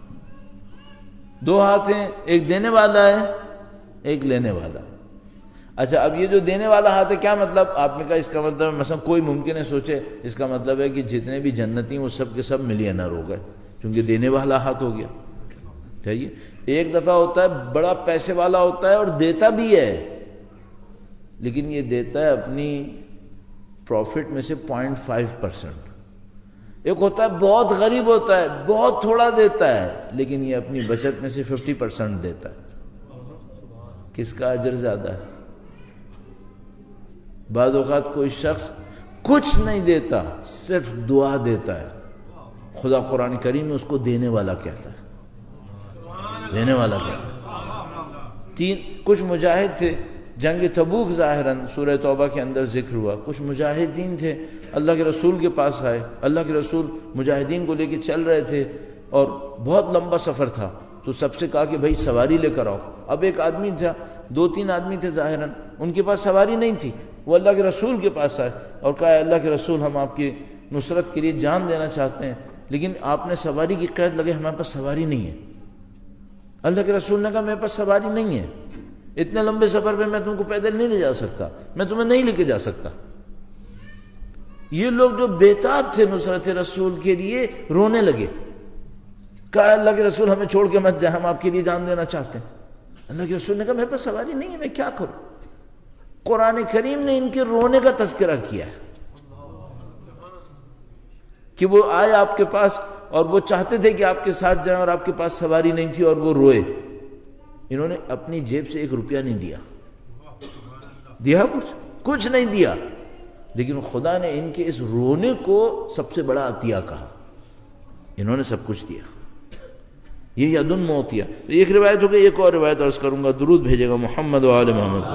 دو ہاتھ ہیں، ایک دینے والا ہے، ایک لینے والا۔ اچھا، اب یہ جو دینے والا ہاتھ ہے کیا مطلب؟ آپ نے کہا اس کا مطلب مثلا کوئی ممکن ہے سوچے اس کا مطلب ہے کہ جتنے بھی جنتی ہیں وہ سب کے سب ملینر ہو گئے کیونکہ دینے والا ہاتھ ہو گیا۔ چاہیے ایک دفعہ ہوتا ہے بڑا پیسے والا ہوتا ہے اور دیتا بھی ہے، لیکن یہ دیتا ہے اپنی پروفٹ میں سے پوائنٹ فائیو پرسینٹ۔ ایک ہوتا ہے بہت غریب ہوتا ہے، بہت تھوڑا دیتا ہے، لیکن یہ اپنی بچت میں سے ففٹی پرسینٹ دیتا ہے۔ کس کا اجر زیادہ ہے؟ بعض اوقات کوئی شخص کچھ نہیں دیتا، صرف دعا دیتا ہے، خدا قرآن کریم میں اس کو دینے والا کہتا ہے، دینے والا کہتا ہے۔ تین کچھ مجاہد تھے، جنگ تبوک ظاہراً سورہ توبہ کے اندر ذکر ہوا، کچھ مجاہدین تھے اللہ کے رسول کے پاس آئے، اللہ کے رسول مجاہدین کو لے کے چل رہے تھے اور بہت لمبا سفر تھا، تو سب سے کہا کہ بھائی سواری لے کر آؤ۔ اب ایک آدمی تھا دو تین آدمی تھے ظاہراً، ان کے پاس سواری نہیں تھی، وہ اللہ کے رسول کے پاس آئے اور کہا اے اللہ کے رسول ہم آپ کی نصرت کے لیے جان دینا چاہتے ہیں، لیکن آپ نے سواری کی قید لگے، ہمارے پاس سواری نہیں ہے۔ اللہ کے رسول نے کہا میرے پاس سواری نہیں ہے، اتنے لمبے سفر پہ میں تم کو پیدل نہیں لے جا سکتا، میں تمہیں نہیں لے کے جا سکتا۔ یہ لوگ جو بےتاب تھے نصرت رسول کے لیے رونے لگے، کہا اللہ کے رسول ہمیں چھوڑ کے مت جائیں، ہم آپ کے لیے جان دینا چاہتے ہیں۔ اللہ کے رسول نے کہا میرے پاس سواری نہیں ہے، میں کیا کروں؟ قرآن کریم نے ان کے رونے کا تذکرہ کیا ہے کہ وہ آئے آپ کے پاس اور وہ چاہتے تھے کہ آپ کے ساتھ جائیں اور آپ کے پاس سواری نہیں تھی اور وہ روئے۔ انہوں نے اپنی جیب سے ایک روپیہ نہیں دیا، دیا کچھ کچھ نہیں دیا، لیکن خدا نے ان کے اس رونے کو سب سے بڑا عطیہ کہا، انہوں نے سب کچھ دیا۔ یہ یدن موتیہ۔ ایک روایت ہو گئی، ایک اور روایت عرض کروں گا، درود بھیجے گا محمد و آل محمد۔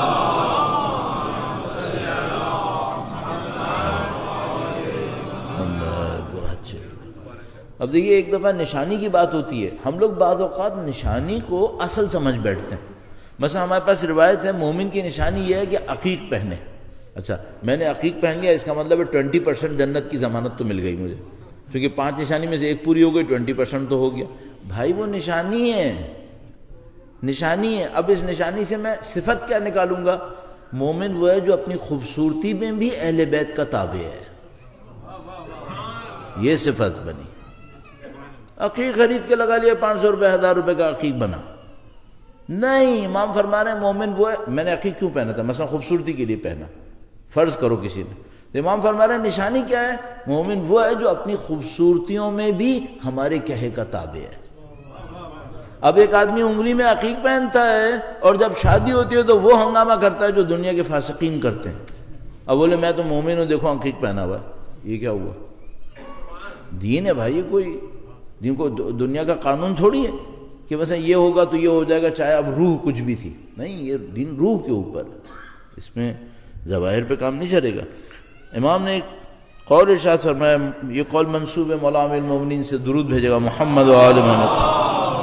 اب دیکھیے ایک دفعہ نشانی کی بات ہوتی ہے، ہم لوگ بعض اوقات نشانی کو اصل سمجھ بیٹھتے ہیں۔ مثلا ہمارے پاس روایت ہے مومن کی نشانی یہ ہے کہ عقیق پہنے۔ اچھا میں نے عقیق پہن لیا، اس کا مطلب ہے ٹوینٹی پرسینٹ جنت کی ضمانت تو مل گئی مجھے، کیونکہ پانچ نشانی میں سے ایک پوری ہو گئی، ٹوینٹی پرسینٹ تو ہو گیا۔ بھائی وہ نشانی ہے، نشانی ہے۔ اب اس نشانی سے میں صفت کیا نکالوں گا؟ مومن وہ ہے جو اپنی خوبصورتی میں بھی اہل بیت کا تابع ہے، یہ صفت بنی۔ عقیق خرید کے لگا لیا، پانچ سو روپے ہزار روپے کا عقیق بنا، نہیں۔ امام فرما رہے ہیں مومن وہ ہے، میں نے عقیق کیوں پہنا تھا؟ مثلا خوبصورتی کے لیے پہنا، فرض کرو کسی نے، تو امام فرما رہے ہیں نشانی کیا ہے؟ مومن وہ ہے جو اپنی خوبصورتیوں میں بھی ہمارے کہے کا تابع ہے۔ اب ایک آدمی انگلی میں عقیق پہنتا ہے اور جب شادی ہوتی ہے تو وہ ہنگامہ کرتا ہے جو دنیا کے فاسقین کرتے ہیں، اب بولے میں تو مومن ہوں، دیکھو عقیق پہنا ہوا ہے، یہ کیا ہوا؟ دین ہے بھائی، کوئی دین کو دنیا کا قانون تھوڑی ہے کہ مثلا یہ ہوگا تو یہ ہو جائے گا، چاہے اب روح کچھ بھی تھی، نہیں، یہ دین روح کے اوپر، اس میں ظواہر پہ کام نہیں چلے گا۔ امام نے ایک قول ارشاد فرمایا، یہ قول منسوب ہے مولا امیر المومنین سے، درود بھیجے گا محمد و آل محمد۔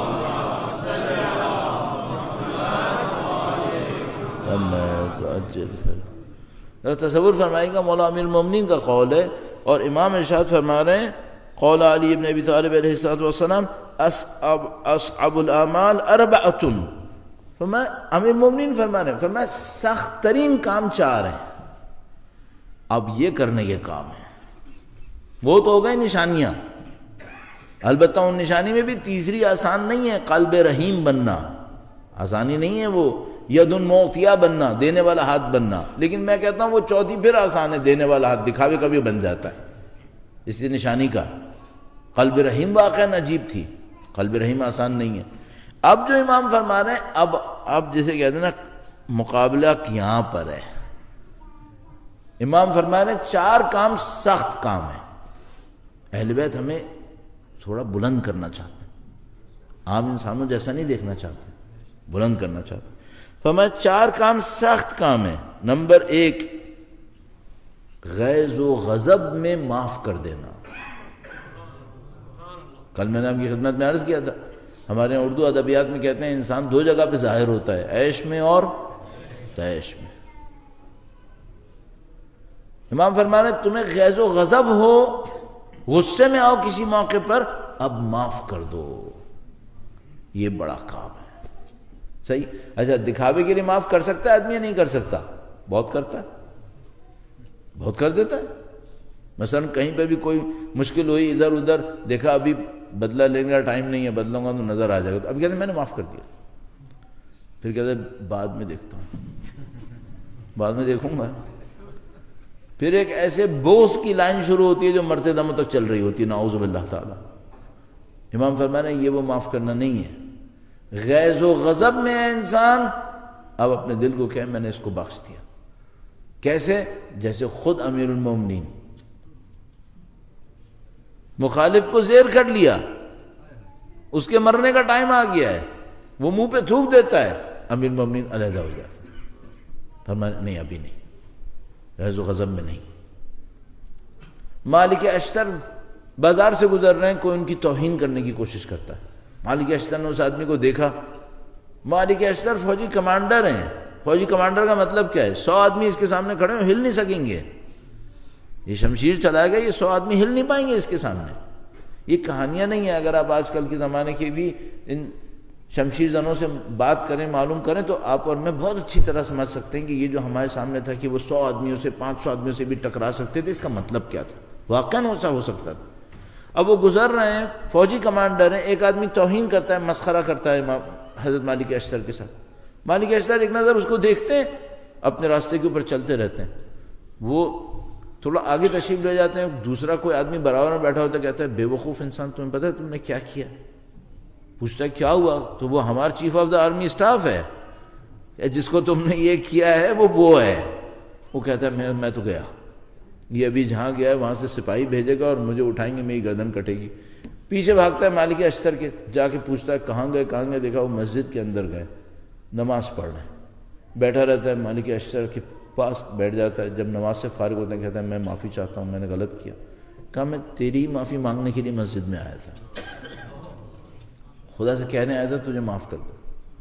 ذرا تصور فرمائے گا، مولا امیر المومنین کا قول ہے اور امام ارشاد فرما رہے ہیں قول علی ابن ابی طالب علیہ الصلوۃ والسلام اصعب اصعب الاعمال اربعۃ، فرمایا امیر المومنین فرما رہے ہیں، فرمایا سخت ترین کام چار ہیں، اب یہ کرنے کے کام ہیں۔ وہ تو ہو گئے نشانیاں، البتہ ان نشانی میں بھی تیسری آسان نہیں ہے، قلب رحیم بننا آسانی نہیں ہے، وہ ید موتیہ بننا، دینے والا ہاتھ بننا، لیکن میں کہتا ہوں وہ چوتھی پھر آسان ہے، دینے والا ہاتھ دکھاوے کا بھی بن جاتا ہے، اس لیے نشانی کا قلب رحیم واقعا عجیب تھی، قلب رحیم آسان نہیں ہے۔ اب جو امام فرما رہے ہیں، اب اب جیسے کہتے ہیں نا مقابلہ یہاں پر ہے، امام فرما رہے ہیں چار کام سخت کام ہیں، اہل بیت ہمیں تھوڑا بلند کرنا چاہتے ہیں، عام انسانوں جیسا نہیں دیکھنا چاہتے، بلند کرنا چاہتے ہیں۔ فرمایا چار کام سخت کام ہیں۔ نمبر ایک، غیظ و غضب میں معاف کر دینا۔ کل میں نے آپ کی خدمت میں عرض کیا تھا، ہمارے یہاں اردو ادبیات میں کہتے ہیں انسان دو جگہ پہ ظاہر ہوتا ہے، عیش میں اور تیش میں۔ امام فرما رہے ہیں تمہیں غیظ و غضب ہو، غصے میں آؤ کسی موقع پر، اب معاف کر دو، یہ بڑا کام ہے۔ صحیح، اچھا دکھاوے کے لیے معاف کر سکتا ہے آدمی یا نہیں کر سکتا؟ بہت کرتا ہے، بہت کر دیتا ہے۔ مثلا کہیں پہ بھی کوئی مشکل ہوئی، ادھر ادھر دیکھا ابھی بدلہ لینے کا ٹائم نہیں ہے، بدلوں گا تو نظر آ جائے گا، اب کہتے ہیں میں نے معاف کر دیا، پھر کہتے ہیں بعد میں دیکھتا ہوں، بعد میں دیکھوں گا۔ پھر ایک ایسے بوس کی لائن شروع ہوتی ہے جو مرتے دم تک چل رہی ہوتی ہے، نعوذ باللہ تعالی۔ امام فرما رہے ہیں یہ وہ معاف کرنا نہیں ہے۔ غیظ و غضب میں ہے انسان، اب اپنے دل کو کہے میں نے اس کو بخش دیا۔ کیسے؟ جیسے خود امیر المومنین مخالف کو زیر کر لیا، اس کے مرنے کا ٹائم آ گیا ہے، وہ منہ پہ تھوک دیتا ہے، امیر المومنین علیحدہ ہو جاتا، فرمایا نہیں ابھی نہیں، غیظ و غضب میں نہیں۔ مالک اشتر بازار سے گزر رہے ہیں، کوئی ان کی توہین کرنے کی کوشش کرتا ہے، مالک اشتر نے اس آدمی کو دیکھا مالک اشتر فوجی کمانڈر ہیں. فوجی کمانڈر کا مطلب کیا ہے؟ سو آدمی اس کے سامنے کھڑے ہیں، ہل نہیں سکیں گے. یہ شمشیر چلائے گا، یہ سو آدمی ہل نہیں پائیں گے اس کے سامنے. یہ کہانیاں نہیں ہیں. اگر آپ آج کل کے زمانے کے بھی ان شمشیر زنوں سے بات کریں، معلوم کریں، تو آپ اور میں بہت اچھی طرح سمجھ سکتے ہیں کہ یہ جو ہمارے سامنے تھا کہ وہ سو آدمیوں سے پانچ سو آدمیوں سے بھی ٹکرا سکتے تھے، اس کا مطلب کیا تھا. واقعاً ایسا ہو سکتا تھا. اب وہ گزر رہے ہیں، فوجی کمانڈر ہیں، ایک آدمی توہین کرتا ہے، مسخرہ کرتا ہے حضرت مالک اشتر کے ساتھ. مالک اشتر ایک نظر اس کو دیکھتے ہیں، اپنے راستے کے اوپر چلتے رہتے ہیں. وہ تھوڑا آگے تشریف لے جاتے ہیں. دوسرا کوئی آدمی برابر میں بیٹھا ہوتا ہے، کہتا ہے بے وقوف انسان، تمہیں پتہ ہے تم نے کیا کیا؟ پوچھتا ہے کیا ہوا؟ تو وہ ہمارا chief of the army staff ہے، جس کو تم نے یہ کیا ہے وہ وہ ہے. وہ کہتا ہے میں میں تو گیا، یہ ابھی جہاں گیا ہے وہاں سے سپاہی بھیجے گا اور مجھے اٹھائیں گے، میری گردن کٹے گی. پیچھے بھاگتا ہے مالک اشتر کے، جا کے پوچھتا ہے کہاں گئے کہاں گئے؟ دیکھا وہ مسجد کے اندر گئے، نماز پڑھ رہے ہیں. بیٹھا رہتا ہے، مالک اشتر کے پاس بیٹھ جاتا ہے. جب نماز سے فارغ ہوتا ہے کہتا ہے میں معافی چاہتا ہوں، میں نے غلط کیا. کہا میں تیری معافی مانگنے کے لیے مسجد میں آیا تھا، خدا سے کہنے آیا تھا تجھے معاف کر دو.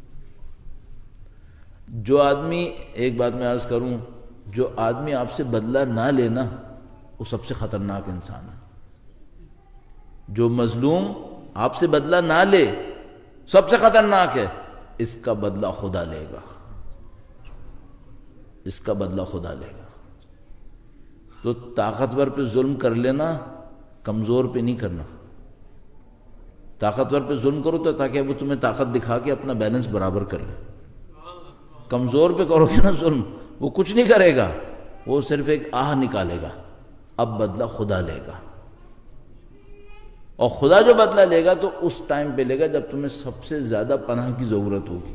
جو آدمی، ایک بات میں عرض کروں، جو آدمی آپ سے بدلہ نہ لینا وہ سب سے خطرناک انسان ہے. جو مظلوم آپ سے بدلہ نہ لے سب سے خطرناک ہے. اس کا بدلہ خدا لے گا، اس کا بدلہ خدا لے گا. تو طاقتور پہ ظلم کر لینا، کمزور پہ نہیں کرنا. طاقتور پہ ظلم کرو تو تاکہ وہ تمہیں طاقت دکھا کے اپنا بیلنس برابر کر لے. کمزور پہ کرو گے نا ظلم، وہ کچھ نہیں کرے گا، وہ صرف ایک آہ نکالے گا. اب بدلہ خدا لے گا، اور خدا جو بدلہ لے گا تو اس ٹائم پہ لے گا جب تمہیں سب سے زیادہ پناہ کی ضرورت ہوگی.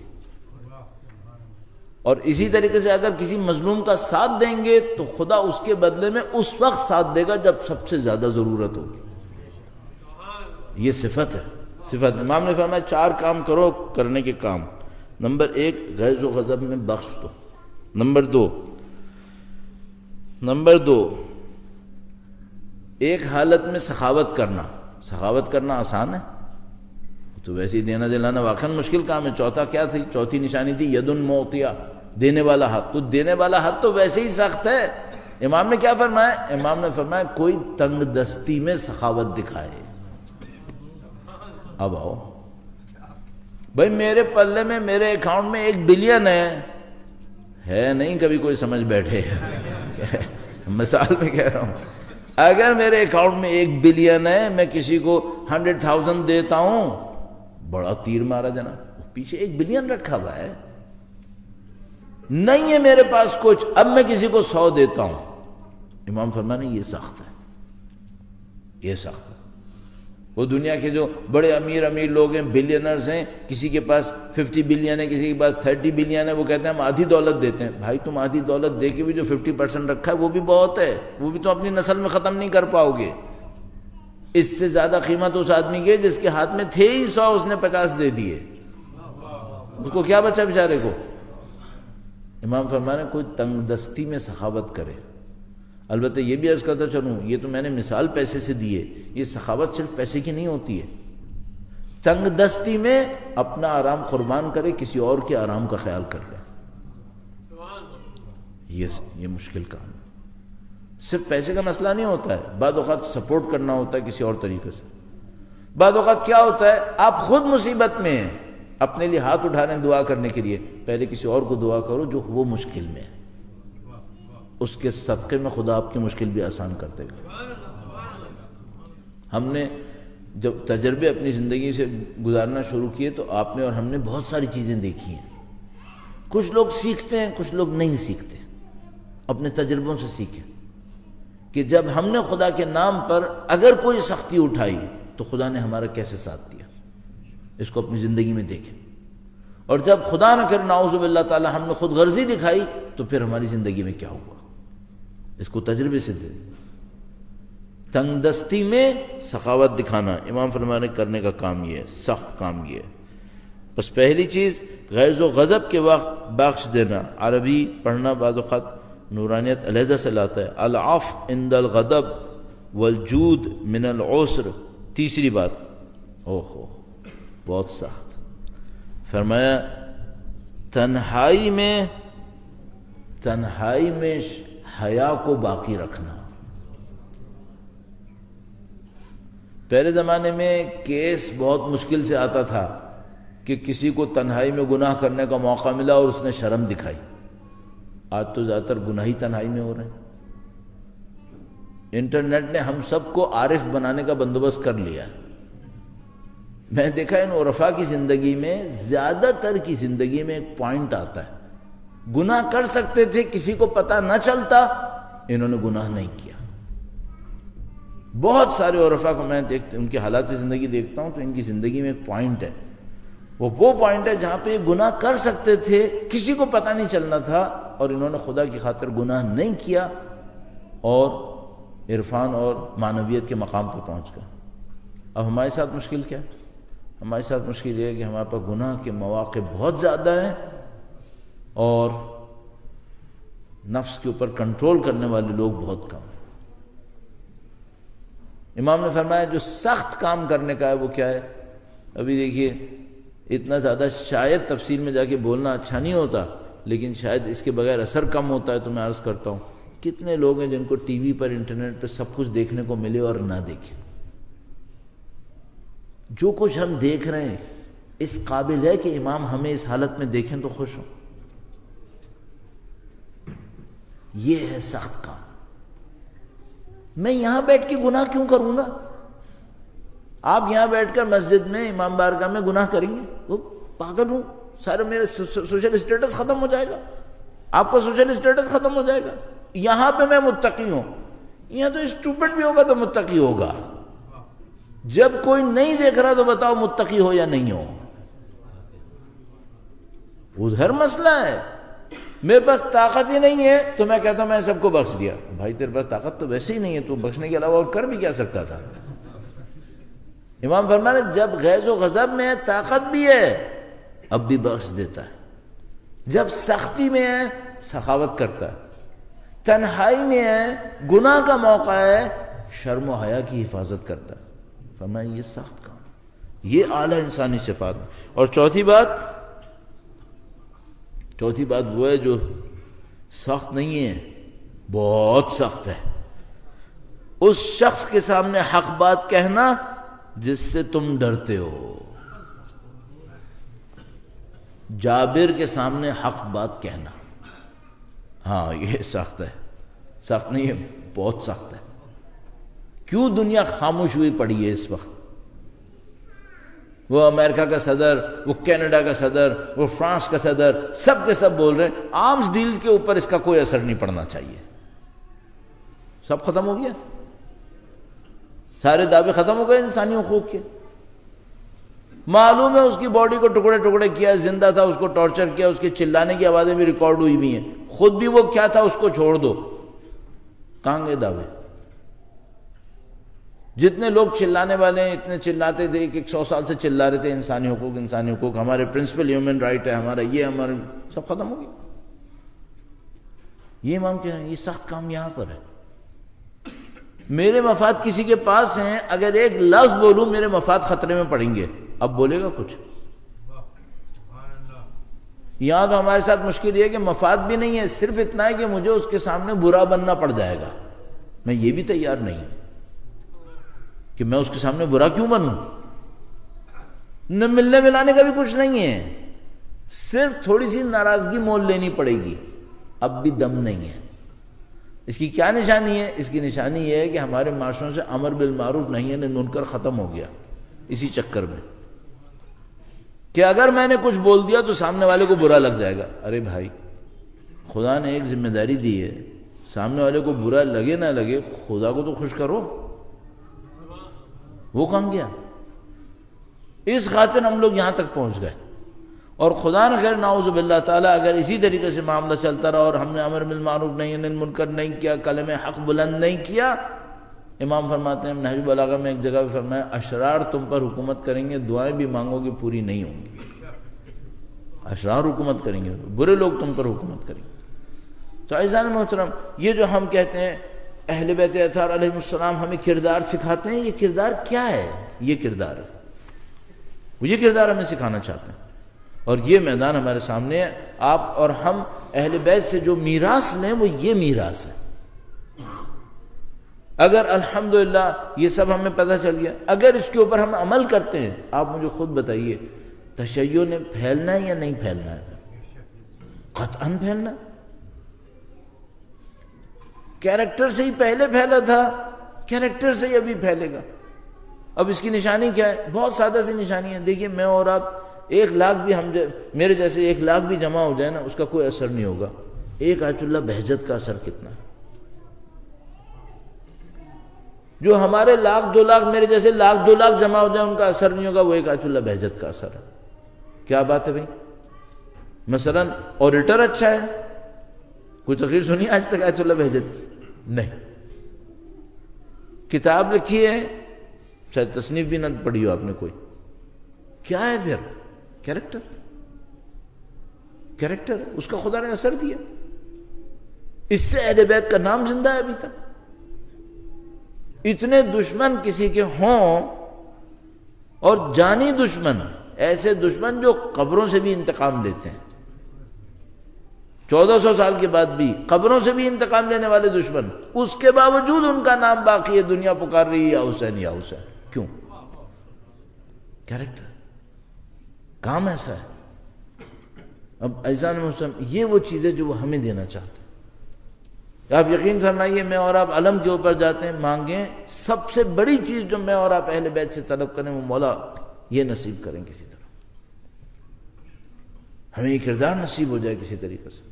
اور اسی طریقے سے اگر کسی مظلوم کا ساتھ دیں گے تو خدا اس کے بدلے میں اس وقت ساتھ دے گا جب سب سے زیادہ ضرورت ہوگی. یہ صفت ہے، صفت. امام نے فرمایا چار کام کرو کرنے کے کام. نمبر ایک، غیظ و غضب میں بخش دو. نمبر دو نمبر دو ایک حالت میں سخاوت کرنا. سخاوت کرنا آسان ہے تو ویسے ہی دینا دلانا واقعا مشکل کام ہے. چوتھا کیا تھی؟ چوتھی نشانی تھی ید معطیہ، دینے والا ہاتھ. تو دینے والا ہاتھ تو ویسے ہی سخت ہے. امام نے کیا فرمایا؟ امام نے فرمایا کوئی تنگ دستی میں سخاوت دکھائے. اب آؤ بھائی، میرے پلے میں، میرے اکاؤنٹ میں ایک بلین ہے ہے نہیں، کبھی کوئی سمجھ بیٹھے مثال میں کہہ رہا ہوں. اگر میرے اکاؤنٹ میں ایک بلین ہے، میں کسی کو ہنڈریڈ تھاؤزینڈ دیتا ہوں، بڑا تیر مارا جناب، پیچھے ایک بلین رکھا ہوا ہے. نہیں ہے میرے پاس کچھ، اب میں کسی کو سو دیتا ہوں. امام فرمانے یہ سخت ہے، یہ سخت ہے. وہ دنیا کے جو بڑے امیر امیر لوگ ہیں، بلینرز ہیں، کسی کے پاس ففٹی بلین ہے، کسی کے پاس تھرٹی بلین ہے، وہ کہتے ہیں ہم آدھی دولت دیتے ہیں. بھائی تم آدھی دولت دے کے بھی جو ففٹی پرسینٹ رکھا ہے وہ بھی بہت ہے، وہ بھی تم اپنی نسل میں ختم نہیں کر پاؤ گے. اس سے زیادہ قیمت اس آدمی کی جس کے ہاتھ میں تھے ہی سو، اس نے پچاس دے دیے، اس کو کیا بچا بیچارے کو. امام فرمانے کوئی تنگ دستی میں سخاوت کرے. البتہ یہ بھی عرض کرتا چلوں، یہ تو میں نے مثال پیسے سے دی ہے، یہ سخاوت صرف پیسے کی نہیں ہوتی ہے. تنگ دستی میں اپنا آرام قربان کرے، کسی اور کے آرام کا خیال کر لے. یہ یہ مشکل کام ہے. صرف پیسے کا مسئلہ نہیں ہوتا ہے، بعض اوقات سپورٹ کرنا ہوتا ہے کسی اور طریقے سے. بعض اوقات کیا ہوتا ہے، آپ خود مصیبت میں ہیں، اپنے لیے ہاتھ اٹھا رہے ہیں دعا کرنے کے لیے، پہلے کسی اور کو دعا کرو جو وہ مشکل میں ہے، اس کے صدقے میں خدا آپ کی مشکل بھی آسان کر دے گا. ہم نے جب تجربے اپنی زندگی سے گزارنا شروع کیے تو آپ نے اور ہم نے بہت ساری چیزیں دیکھی ہیں. کچھ لوگ سیکھتے ہیں، کچھ لوگ نہیں سیکھتے. اپنے تجربوں سے سیکھیں کہ جب ہم نے خدا کے نام پر اگر کوئی سختی اٹھائی تو خدا نے ہمارا کیسے ساتھ دیا، اس کو اپنی زندگی میں دیکھیں. اور جب خدا نہ کرے نعوذ باللہ تعالی ہم نے خود غرضی دکھائی تو پھر ہماری زندگی میں کیا ہوا، اس کو تجربے سے دے. تنگ دستی میں سخاوت دکھانا امام فرمانے کرنے کا کام یہ ہے، سخت کام یہ ہے. بس پہلی چیز غیظ و غضب کے وقت بخش دینا. عربی پڑھنا بعض اوقات نورانیت علیحدہ سے لاتا ہے. العفو عند الغضب والجود من العسر. تیسری بات، اوہ بہت سخت فرمایا تنہائی میں تنہائی میں حیا کو باقی رکھنا. پہلے زمانے میں کیس بہت مشکل سے آتا تھا کہ کسی کو تنہائی میں گناہ کرنے کا موقع ملا اور اس نے شرم دکھائی. آج تو زیادہ تر گناہ ہی تنہائی میں ہو رہے ہیں. انٹرنیٹ نے ہم سب کو عارف بنانے کا بندوبست کر لیا. میں دیکھا ان عرفاء کی زندگی میں زیادہ تر کی زندگی میں ایک پوائنٹ آتا ہے, گناہ کر سکتے تھے, کسی کو پتہ نہ چلتا, انہوں نے گناہ نہیں کیا. بہت سارے عرفاء کو میں دیکھتا ان کی حالات زندگی دیکھتا ہوں تو ان کی زندگی میں ایک پوائنٹ ہے, وہ وہ پوائنٹ ہے جہاں پہ گناہ کر سکتے تھے, کسی کو پتہ نہیں چلنا تھا, اور انہوں نے خدا کی خاطر گناہ نہیں کیا اور عرفان اور معنویت کے مقام پہ پہنچ گئے. اب ہمارے ساتھ مشکل کیا ہے؟ ہمارے ساتھ مشکل یہ ہے کہ ہمارے پاس گناہ کے مواقع بہت زیادہ ہیں اور نفس کے اوپر کنٹرول کرنے والے لوگ بہت کم ہیں. امام نے فرمایا جو سخت کام کرنے کا ہے وہ کیا ہے؟ ابھی دیکھیے اتنا زیادہ شاید تفصیل میں جا کے بولنا اچھا نہیں ہوتا, لیکن شاید اس کے بغیر اثر کم ہوتا ہے. تو میں عرض کرتا ہوں کتنے لوگ ہیں جن کو ٹی وی پر انٹرنیٹ پہ سب کچھ دیکھنے کو ملے اور نہ دیکھیں. جو کچھ ہم دیکھ رہے ہیں اس قابل ہے کہ امام ہمیں اس حالت میں دیکھیں تو خوش ہوں. یہ ہے سخت کام. میں یہاں بیٹھ کے گناہ کیوں کروں گا؟ آپ یہاں بیٹھ کر مسجد میں امام بارگاہ میں گناہ کریں گے, وہ پاگل ہوں, سارے میرے سوشل اسٹیٹس ختم ہو جائے گا, آپ کا سوشل اسٹیٹس ختم ہو جائے گا. یہاں پہ میں متقی ہوں, یہاں تو اسٹوپڈ بھی ہوگا تو متقی ہوگا. جب کوئی نہیں دیکھ رہا تو بتاؤ متقی ہو یا نہیں ہو. ادھر مسئلہ ہے. میرے پاس طاقت ہی نہیں ہے تو میں کہتا ہوں میں سب کو بخش دیا. بھائی تیرے پاس طاقت تو ویسے ہی نہیں ہے, تو بخشنے کے علاوہ اور کر بھی کیا سکتا تھا؟ امام فرمانے جب غیظ و غضب میں ہے طاقت بھی ہے اب بھی بخش دیتا ہے, جب سختی میں ہے سخاوت کرتا ہے, تنہائی میں ہے گناہ کا موقع ہے شرم و حیا کی حفاظت کرتا ہے. فرمایا یہ سخت کام, یہ اعلیٰ انسانی صفات. اور چوتھی بات چوتھی بات وہ ہے جو سخت نہیں ہے, بہت سخت ہے, اس شخص کے سامنے حق بات کہنا جس سے تم ڈرتے ہو. جابر کے سامنے حق بات کہنا, ہاں یہ سخت ہے. سخت نہیں ہے, بہت سخت ہے. کیوں دنیا خاموش ہوئی پڑی ہے اس وقت؟ وہ امریکہ کا صدر, وہ کینیڈا کا صدر, وہ فرانس کا صدر, سب کے سب بول رہے ہیں آرمز ڈیل کے اوپر اس کا کوئی اثر نہیں پڑنا چاہیے. سب ختم ہو گیا, سارے دعوے ختم ہو گئے انسانی حقوق کے. معلوم ہے اس کی باڈی کو ٹکڑے ٹکڑے کیا, زندہ تھا اس کو ٹارچر کیا, اس کے چلانے کی آوازیں بھی ریکارڈ ہوئی بھی ہیں, خود بھی وہ کیا تھا اس کو چھوڑ دو. کہاں گئے دعوے؟ جتنے لوگ چلانے والے ہیں اتنے چلاتے تھے, ایک ایک سو سال سے چلا رہے تھے انسانی حقوق انسانی حقوق, ہمارے پرنسپل ہیومن رائٹ ہے, ہمارا یہ, ہمارے سب ختم ہو گیا. یہ امام کہہ رہے ہیں یہ سخت کام یہاں پر ہے. میرے مفاد کسی کے پاس ہیں, اگر ایک لفظ بولوں میرے مفاد خطرے میں پڑیں گے, اب بولے گا کچھ؟ یہاں تو ہمارے ساتھ مشکل یہ ہے کہ مفاد بھی نہیں ہے, صرف اتنا ہے کہ مجھے اس کے سامنے برا بننا پڑ جائے گا. میں یہ بھی تیار نہیں ہوں کہ میں اس کے سامنے برا کیوں بنوں. نہ ملنے ملانے کا بھی کچھ نہیں ہے, صرف تھوڑی سی ناراضگی مول لینی پڑے گی, اب بھی دم نہیں ہے. اس کی کیا نشانی ہے؟ اس کی نشانی یہ ہے کہ ہمارے معاشروں سے امر بالمعروف نہی عن المنکر ختم ہو گیا اسی چکر میں, کہ اگر میں نے کچھ بول دیا تو سامنے والے کو برا لگ جائے گا. ارے بھائی خدا نے ایک ذمہ داری دی ہے, سامنے والے کو برا لگے نہ لگے خدا کو تو خوش کرو. وہ کہاں گیا؟ اس خاطر ہم لوگ یہاں تک پہنچ گئے. اور خدا نہ خیر نعوذ باللہ تعالیٰ اگر اسی طریقے سے معاملہ چلتا رہا اور ہم نے امر بالمعروف نہی عن المنکر نہیں کیا, کلمہ حق بلند نہیں کیا, امام فرماتے ہیں نہج البلاغہ میں ایک جگہ بھی فرمایا اشرار تم پر حکومت کریں گے, دعائیں بھی مانگو گے پوری نہیں ہوں گی. اشرار حکومت کریں گے, برے لوگ تم پر حکومت کریں گے. تو عزیزان محترم, یہ جو ہم کہتے ہیں اہل بیت اطہار علیہ السلام ہمیں کردار سکھاتے ہیں, یہ کردار کیا ہے؟ یہ کردار ہے, وہ یہ کردار ہمیں سکھانا چاہتے ہیں. اور یہ میدان ہمارے سامنے ہے. آپ اور ہم اہل بیت سے جو میراث لیں وہ یہ میراث ہے. اگر الحمدللہ یہ سب ہمیں پتہ چل گیا، اگر اس کے اوپر ہم عمل کرتے ہیں، آپ مجھے خود بتائیے تشیع نے پھیلنا ہے یا نہیں پھیلنا ہے؟ قطعاً پھیلنا. کیریکٹر سے ہی پہلے پھیلا تھا، کیریکٹر سے ہی ابھی پھیلے گا. اب اس کی نشانی کیا ہے؟ بہت سادہ سی نشانی ہے. دیکھیے میں اور آپ ایک لاکھ بھی ہم میرے جیسے ایک لاکھ بھی جمع ہو جائے نا، اس کا کوئی اثر نہیں ہوگا. ایک آیت اللہ بہجت کا اثر کتنا ہے؟ جو ہمارے لاکھ دو لاکھ میرے جیسے لاکھ دو لاکھ جمع ہو جائیں ان کا اثر نہیں ہوگا، وہ ایک آیت اللہ بہجت کا اثر ہے. کیا بات ہے بھائی؟ مثلا اوریٹر اچھا ہے، کوئی تقریر سنی آج تک آیت اللہ بہجت کی؟ نہیں. کتاب لکھی ہے، شاید تصنیف بھی نہ پڑھی ہو آپ نے کوئی. کیا ہے پھر؟ کیریکٹر. کیریکٹر اس کا خدا نے اثر دیا. اس سے اہل بیت کا نام زندہ ہے ابھی تک. اتنے دشمن کسی کے ہوں، اور جانی دشمن، ایسے دشمن جو قبروں سے بھی انتقام لیتے ہیں، چودہ سو سال کے بعد بھی قبروں سے بھی انتقام لینے والے دشمن، اس کے باوجود ان کا نام باقی ہے. دنیا پکار رہی ہے یا حسین یا حسین. کیوں؟ کیریکٹر. کام ایسا ہے. اب عزیزان مسلم، یہ وہ چیزیں جو وہ ہمیں دینا چاہتے ہیں. آپ یقین فرمائیے میں اور آپ علم کے اوپر جاتے ہیں، مانگیں، سب سے بڑی چیز جو میں اور آپ اہل بیت سے طلب کریں وہ مولا یہ نصیب کریں کسی طرح. ہمیں یہ کردار نصیب ہو جائے کسی طریقے سے.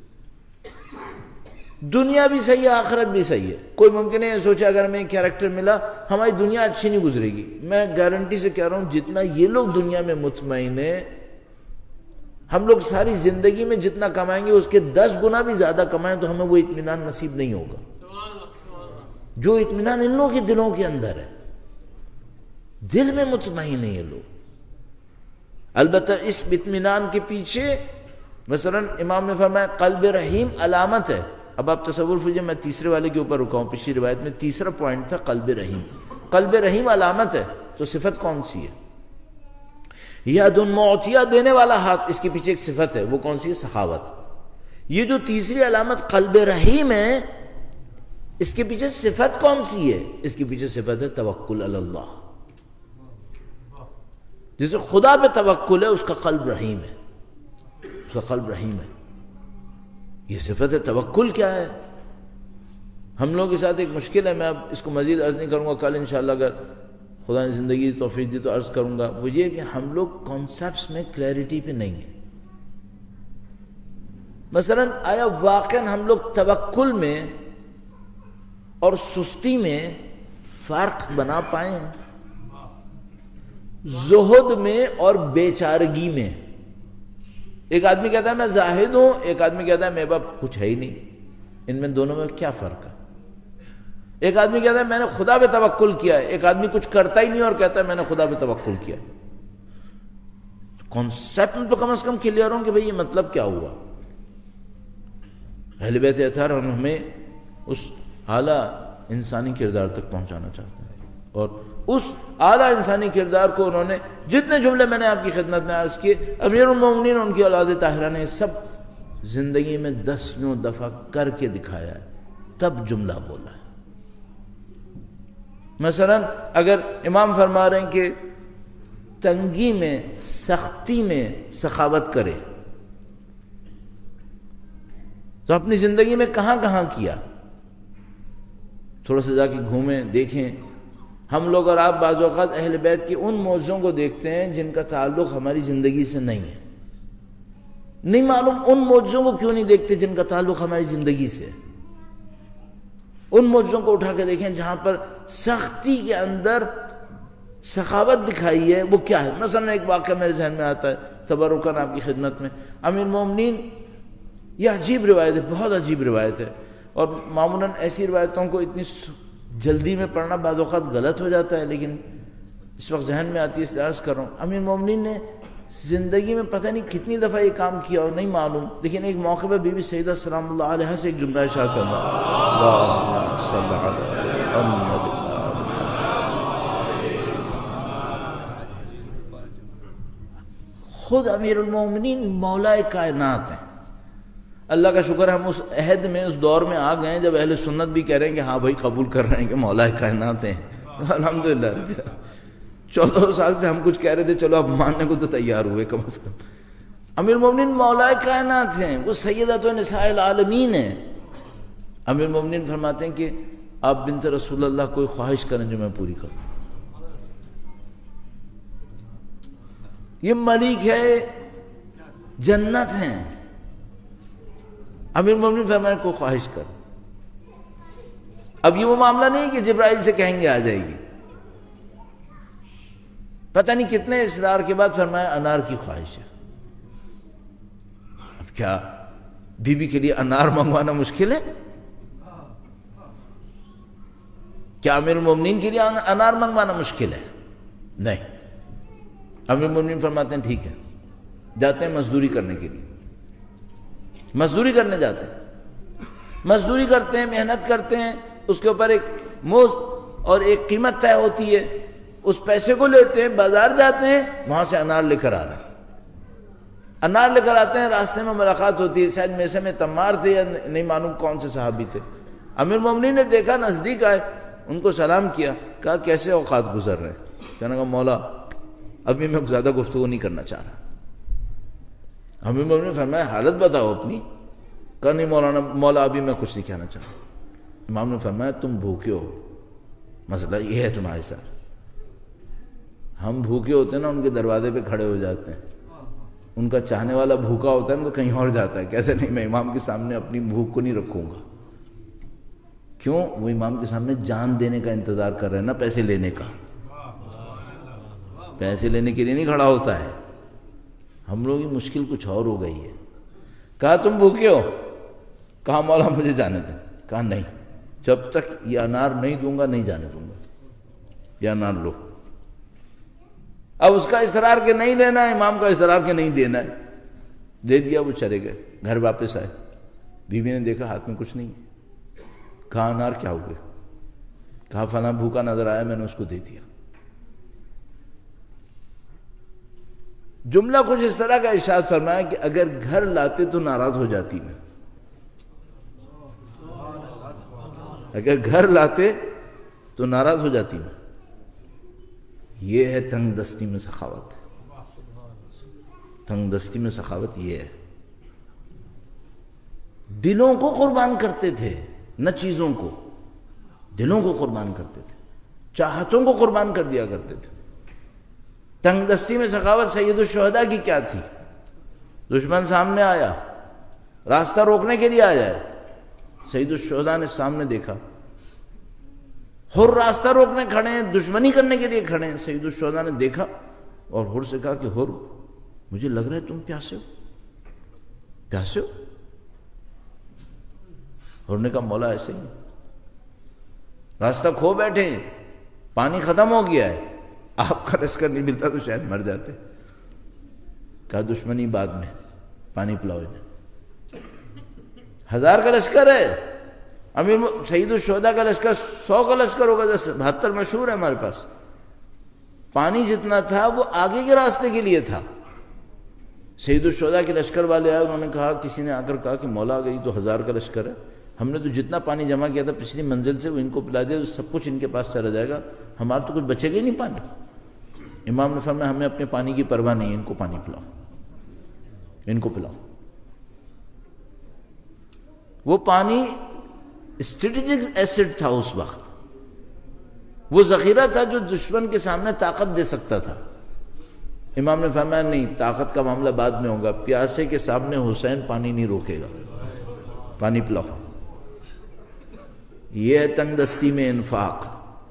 دنیا بھی صحیح ہے، آخرت بھی صحیح ہے. کوئی ممکن ہے سوچے اگر ہمیں کیریکٹر ملا ہماری دنیا اچھی نہیں گزرے گی. میں گارنٹی سے کہہ رہا ہوں جتنا یہ لوگ دنیا میں مطمئن ہیں، ہم لوگ ساری زندگی میں جتنا کمائیں گے اس کے دس گنا بھی زیادہ کمائیں تو ہمیں وہ اطمینان نصیب نہیں ہوگا جو اطمینان ان لوگوں کے دلوں کے اندر ہے. دل میں مطمئن ہیں یہ لوگ. البتہ اس اطمینان کے پیچھے مثلا امام نے فرمایا قلب رحیم علامت ہے. اب آپ تصور کیجئے، میں تیسرے والے کے اوپر رکا ہوں. پچھلی روایت میں تیسرا پوائنٹ تھا قلب رحیم. قلب رحیم علامت ہے تو صفت کون سی ہے؟ ید معطیہ، دینے والا ہاتھ. اس کے پیچھے ایک صفت ہے، وہ کون سی ہے؟ سخاوت. یہ جو تیسری علامت قلب رحیم ہے، اس کے پیچھے صفت کون سی ہے؟ اس کے پیچھے صفت ہے توکل علی اللہ. جسے خدا پہ توکل ہے اس کا قلب رحیم ہے، اس کا قلب رحیم ہے. یہ صفت ہے. توکل کیا ہے؟ ہم لوگوں کے ساتھ ایک مشکل ہے، میں اب اس کو مزید عرض نہیں کروں گا، کل انشاءاللہ اگر خدا نے زندگی توفیق دی تو عرض کروں گا. وہ یہ کہ ہم لوگ کانسیپٹس میں کلیئرٹی پہ نہیں ہیں. مثلا آیا واقعاً ہم لوگ توکل میں اور سستی میں فرق بنا پائیں؟ زہد میں اور بیچارگی میں. ایک آدمی کہتا ہے میں زاہد ہوں، ایک آدمی کہتا ہے میرے پاس کچھ ہے ہی نہیں. ان میں دونوں میں کیا فرق ہے؟ ایک آدمی کہتا ہے میں نے خدا پہ توکل کیا ہے، ایک آدمی کچھ کرتا ہی نہیں اور کہتا ہے میں نے خدا پہ توکل کیا. کانسیپٹ میں تو کم از کم کلیئر ہوں کہ بھئی یہ مطلب کیا ہوا. اہل بیت اطہار ہمیں اس اعلیٰ انسانی کردار تک پہنچانا چاہتے ہیں، اور اس اعلیٰ انسانی کردار کو انہوں نے جتنے جملے میں نے آپ کی خدمت میں عرض کیے، امیر المومنین ان کی اولاد طاہرہ نے سب زندگی میں دسیوں دفعہ کر کے دکھایا ہے، تب جملہ بولا ہے. مثلا اگر امام فرما رہے ہیں کہ تنگی میں، سختی میں سخاوت کرے، تو اپنی زندگی میں کہاں کہاں کیا؟ تھوڑا سا جا کے گھومیں، دیکھیں. ہم لوگ اور آپ بعض اوقات اہل بیت کے ان موضوعوں کو دیکھتے ہیں جن کا تعلق ہماری زندگی سے نہیں ہے. نہیں معلوم ان موضوعوں کو کیوں نہیں دیکھتے جن کا تعلق ہماری زندگی سے ہے. ان موضوعوں کو اٹھا کے دیکھیں جہاں پر سختی کے اندر سخاوت دکھائی ہے، وہ کیا ہے؟ مثلا ایک واقعہ میرے ذہن میں آتا ہے تبرکاً آپ کی خدمت میں. امیر المومنین، یہ عجیب روایت ہے، بہت عجیب روایت ہے، اور معمولاً ایسی روایتوں کو اتنی جلدی میں پڑھنا بعض اوقات غلط ہو جاتا ہے، لیکن اس وقت ذہن میں آتی ہے اس لیے عرض کر رہا ہوں. امیر المومنین نے زندگی میں پتہ نہیں کتنی دفعہ یہ کام کیا اور نہیں معلوم، لیکن ایک موقع پہ بی بی سیدہ سلام اللہ علیہ سے ایک جملہ ارشاد فرمایا، اللہم صل علی محمد. خود امیر المومنین مولا کائنات ہیں. اللہ کا شکر ہے ہم اس عہد میں اس دور میں آ گئے جب اہل سنت بھی کہہ رہے ہیں کہ ہاں بھائی قبول کر رہے ہیں کہ مولا کائنات ہیں. الحمدللہ رب العالمین. چودہ سال سے ہم کچھ کہہ رہے تھے، چلو اب ماننے کو تو تیار ہوئے کم از کم. امیر المومنین مولا کائنات ہیں، وہ سیدۃ نساء العالمین ہیں. امیر المومنین فرماتے ہیں کہ آپ بنت رسول اللہ کوئی خواہش کریں جو میں پوری کروں. یہ ملک ہے، جنت ہیں. امیر المومنین فرماتے ہیں کوئی خواہش کر. اب یہ وہ معاملہ نہیں کہ جبرائیل سے کہیں گے آ جائے گی. پتہ نہیں کتنے اصرار کے بعد فرمایا انار کی خواہش ہے. اب کیا بی بی کے لیے انار منگوانا مشکل ہے؟ کیا امیر المومنین کے لیے انار منگوانا مشکل ہے؟ نہیں. امیر المومنین فرماتے ہیں ٹھیک ہے، جاتے ہیں مزدوری کرنے کے لیے. مزدوری کرنے جاتے ہیں، مزدوری کرتے ہیں، محنت کرتے ہیں، اس کے اوپر ایک مزد اور ایک قیمت طے ہوتی ہے. اس پیسے کو لیتے ہیں، بازار جاتے ہیں، وہاں سے انار لے کر آ رہے ہیں. انار لے کر آتے ہیں، راستے میں ملاقات ہوتی ہے، شاید میسے میں تمار تھے یا نہیں معلوم کون سے صحابی تھے. امیر المومنین نے دیکھا، نزدیک آئے، ان کو سلام کیا، کہا کیسے اوقات گزر رہے ہیں؟ کہنے کا مولا ابھی میں زیادہ گفتگو نہیں کرنا چاہ رہا. امیر المومنین نے فرمایا حالت بتاؤ اپنی. کہا نہیں مولانا مولا ابھی میں کچھ نہیں کہنا چاہ رہا. امام نے فرمایا تم بھوکے ہو، مسئلہ یہ ہے تمہارے ساتھ. ہم بھوکے ہوتے ہیں نا، ان کے دروازے پہ کھڑے ہو جاتے ہیں. ان کا چاہنے والا بھوکا ہوتا ہے تو کہیں اور جاتا ہے، کہتے نہیں میں امام کے سامنے اپنی بھوک کو نہیں رکھوں گا. کیوں؟ وہ امام کے سامنے جان دینے کا انتظار کر رہے ہیں نا، پیسے لینے کا. پیسے لینے کے لیے نہیں کھڑا ہوتا ہے. ہم لوگوں کی مشکل کچھ اور ہو گئی ہے. کہا تم بھوکے ہو؟ کہا مولا مجھے جانے دیں. کہا نہیں، جب تک یہ انار نہیں دوں گا نہیں جانے دوں گا. یہ انار لو. اب اس کا اصرار کہ نہیں لینا ہے، امام کا اصرار کہ نہیں دینا ہے. دے دیا، وہ چلے گئے. گھر واپس آئے، بیوی نے دیکھا ہاتھ میں کچھ نہیں. کہا انار کیا ہو گئے؟ کہا فلاں بھوکا نظر آیا، میں نے اس کو دے دیا. جملہ کچھ اس طرح کا ارشاد فرمایا کہ اگر گھر لاتے تو ناراض ہو جاتی میں. اگر گھر لاتے تو ناراض ہو جاتی میں. یہ ہے تنگ دستی میں سخاوت. تنگ دستی میں سخاوت یہ ہے. دلوں کو قربان کرتے تھے، نہ چیزوں کو. دلوں کو قربان کرتے تھے، چاہتوں کو قربان کر دیا کرتے تھے. تنگ دستی میں سخاوت سید الشہداء کی کیا تھی؟ دشمن سامنے آیا، راستہ روکنے کے لیے آیا ہے. سید الشہداء نے سامنے دیکھا، حر راستہ روکنے کھڑے ہیں، دشمنی کرنے کے لیے کھڑے ہیں. سید الشہداء نے دیکھا اور حر سے کہا کہ حر مجھے لگ رہا ہے تم پیاسے ہو. پیاسے ہو؟ حر نے کہا مولا ایسے ہی، راستہ کھو بیٹھے ہیں، پانی ختم ہو گیا ہے، آپ کا لشکر نہیں ملتا تو شاید مر جاتے. کہا دشمنی بعد میں، پانی پلاؤ انہیں. ہزار کا لشکر ہے، امیر سید الشہداء کا لشکر سو کا لشکر ہوگا. جیسے بہتر مشہور ہے ہمارے پاس. پانی جتنا تھا وہ آگے کے راستے کے لیے تھا. سید الشہداء کے لشکر والے آئے، انہوں نے کہا، کسی نے آ کر کہا کہ مولا گئی تو ہزار کا لشکر ہے، ہم نے تو جتنا پانی جمع کیا تھا پچھلی منزل سے وہ ان کو پلا دیا تو سب کچھ ان کے پاس چلا جائے گا، ہمارا تو کچھ بچے گا ہی نہیں پانی. امام نے فرمایا ہمیں اپنے پانی کی پرواہ نہیں ہے، ان کو پانی پلاؤ، ان کو پلاؤ. وہ پانی اسٹریٹجک ایسڈ تھا اس وقت. وہ ذخیرہ تھا جو دشمن کے سامنے طاقت دے سکتا تھا. امام نے فرمایا نہیں، طاقت کا معاملہ بعد میں ہوگا، پیاسے کے سامنے حسین پانی نہیں روکے گا، پانی پلاؤ. یہ ہے تنگ دستی میں انفاق.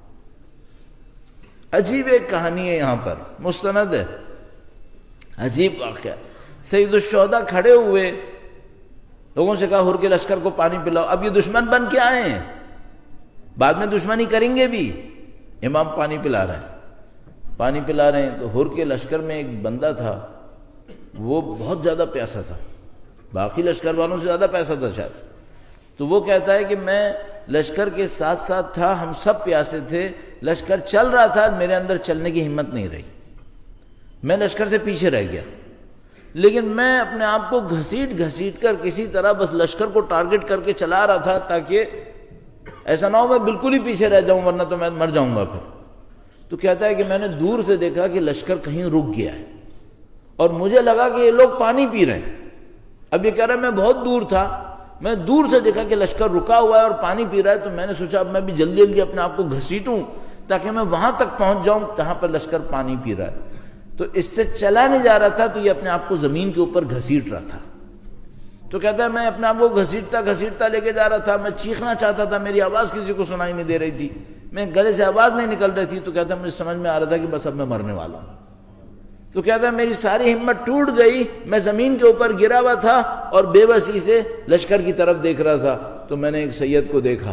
عجیب ایک کہانی ہے یہاں پر، مستند ہے، عجیب واقعہ. سید الشہداء کھڑے ہوئے، لوگوں سے کہا حر کے لشکر کو پانی پلاؤ. اب یہ دشمن بن کے آئے ہیں، بعد میں دشمنی کریں گے بھی. امام پانی پلا رہے ہیں، پانی پلا رہے ہیں تو حر کے لشکر میں ایک بندہ تھا، وہ بہت زیادہ پیاسا تھا، باقی لشکر والوں سے زیادہ پیاسا تھا شاید. تو وہ کہتا ہے کہ میں لشکر کے ساتھ ساتھ تھا، ہم سب پیاسے تھے، لشکر چل رہا تھا، میرے اندر چلنے کی ہمت نہیں رہی، میں لشکر سے پیچھے رہ گیا. لیکن میں اپنے آپ کو گھسیٹ گھسیٹ کر کسی طرح بس لشکر کو ٹارگٹ کر کے چلا رہا تھا تاکہ ایسا نہ ہو میں بالکل ہی پیچھے رہ جاؤں ورنہ تو میں مر جاؤں گا پھر. تو کہتا ہے کہ میں نے دور سے دیکھا کہ لشکر کہیں رک گیا ہے اور مجھے لگا کہ یہ لوگ پانی پی رہے ہیں. اب یہ کہہ رہا ہے میں بہت دور تھا, میں دور سے دیکھا کہ لشکر رکا ہوا ہے اور پانی پی رہا ہے, تو میں نے سوچا اب میں بھی جلدی جلدی اپنے آپ کو گھسیٹوں تاکہ میں وہاں تک پہنچ جاؤں جہاں پر لشکر پانی پی رہا ہے. تو اس سے چلا نہیں جا رہا تھا تو یہ اپنے آپ کو زمین کے اوپر گھسیٹ رہا تھا. تو کہتا ہے میں اپنے آپ کو گھسیٹتا گھسیٹتا لے کے جا رہا تھا, میں چیخنا چاہتا تھا, میری آواز کسی کو سنائی نہیں دے رہی تھی, میں گلے سے آواز نہیں نکل رہی تھی. تو کہتا ہے مجھے سمجھ میں آ رہا تھا کہ بس اب میں مرنے والا ہوں. تو کہتا ہے میری ساری ہمت ٹوٹ گئی, میں زمین کے اوپر گرا ہوا تھا اور بے بسی سے لشکر کی طرف دیکھ رہا تھا. تو میں نے ایک سید کو دیکھا,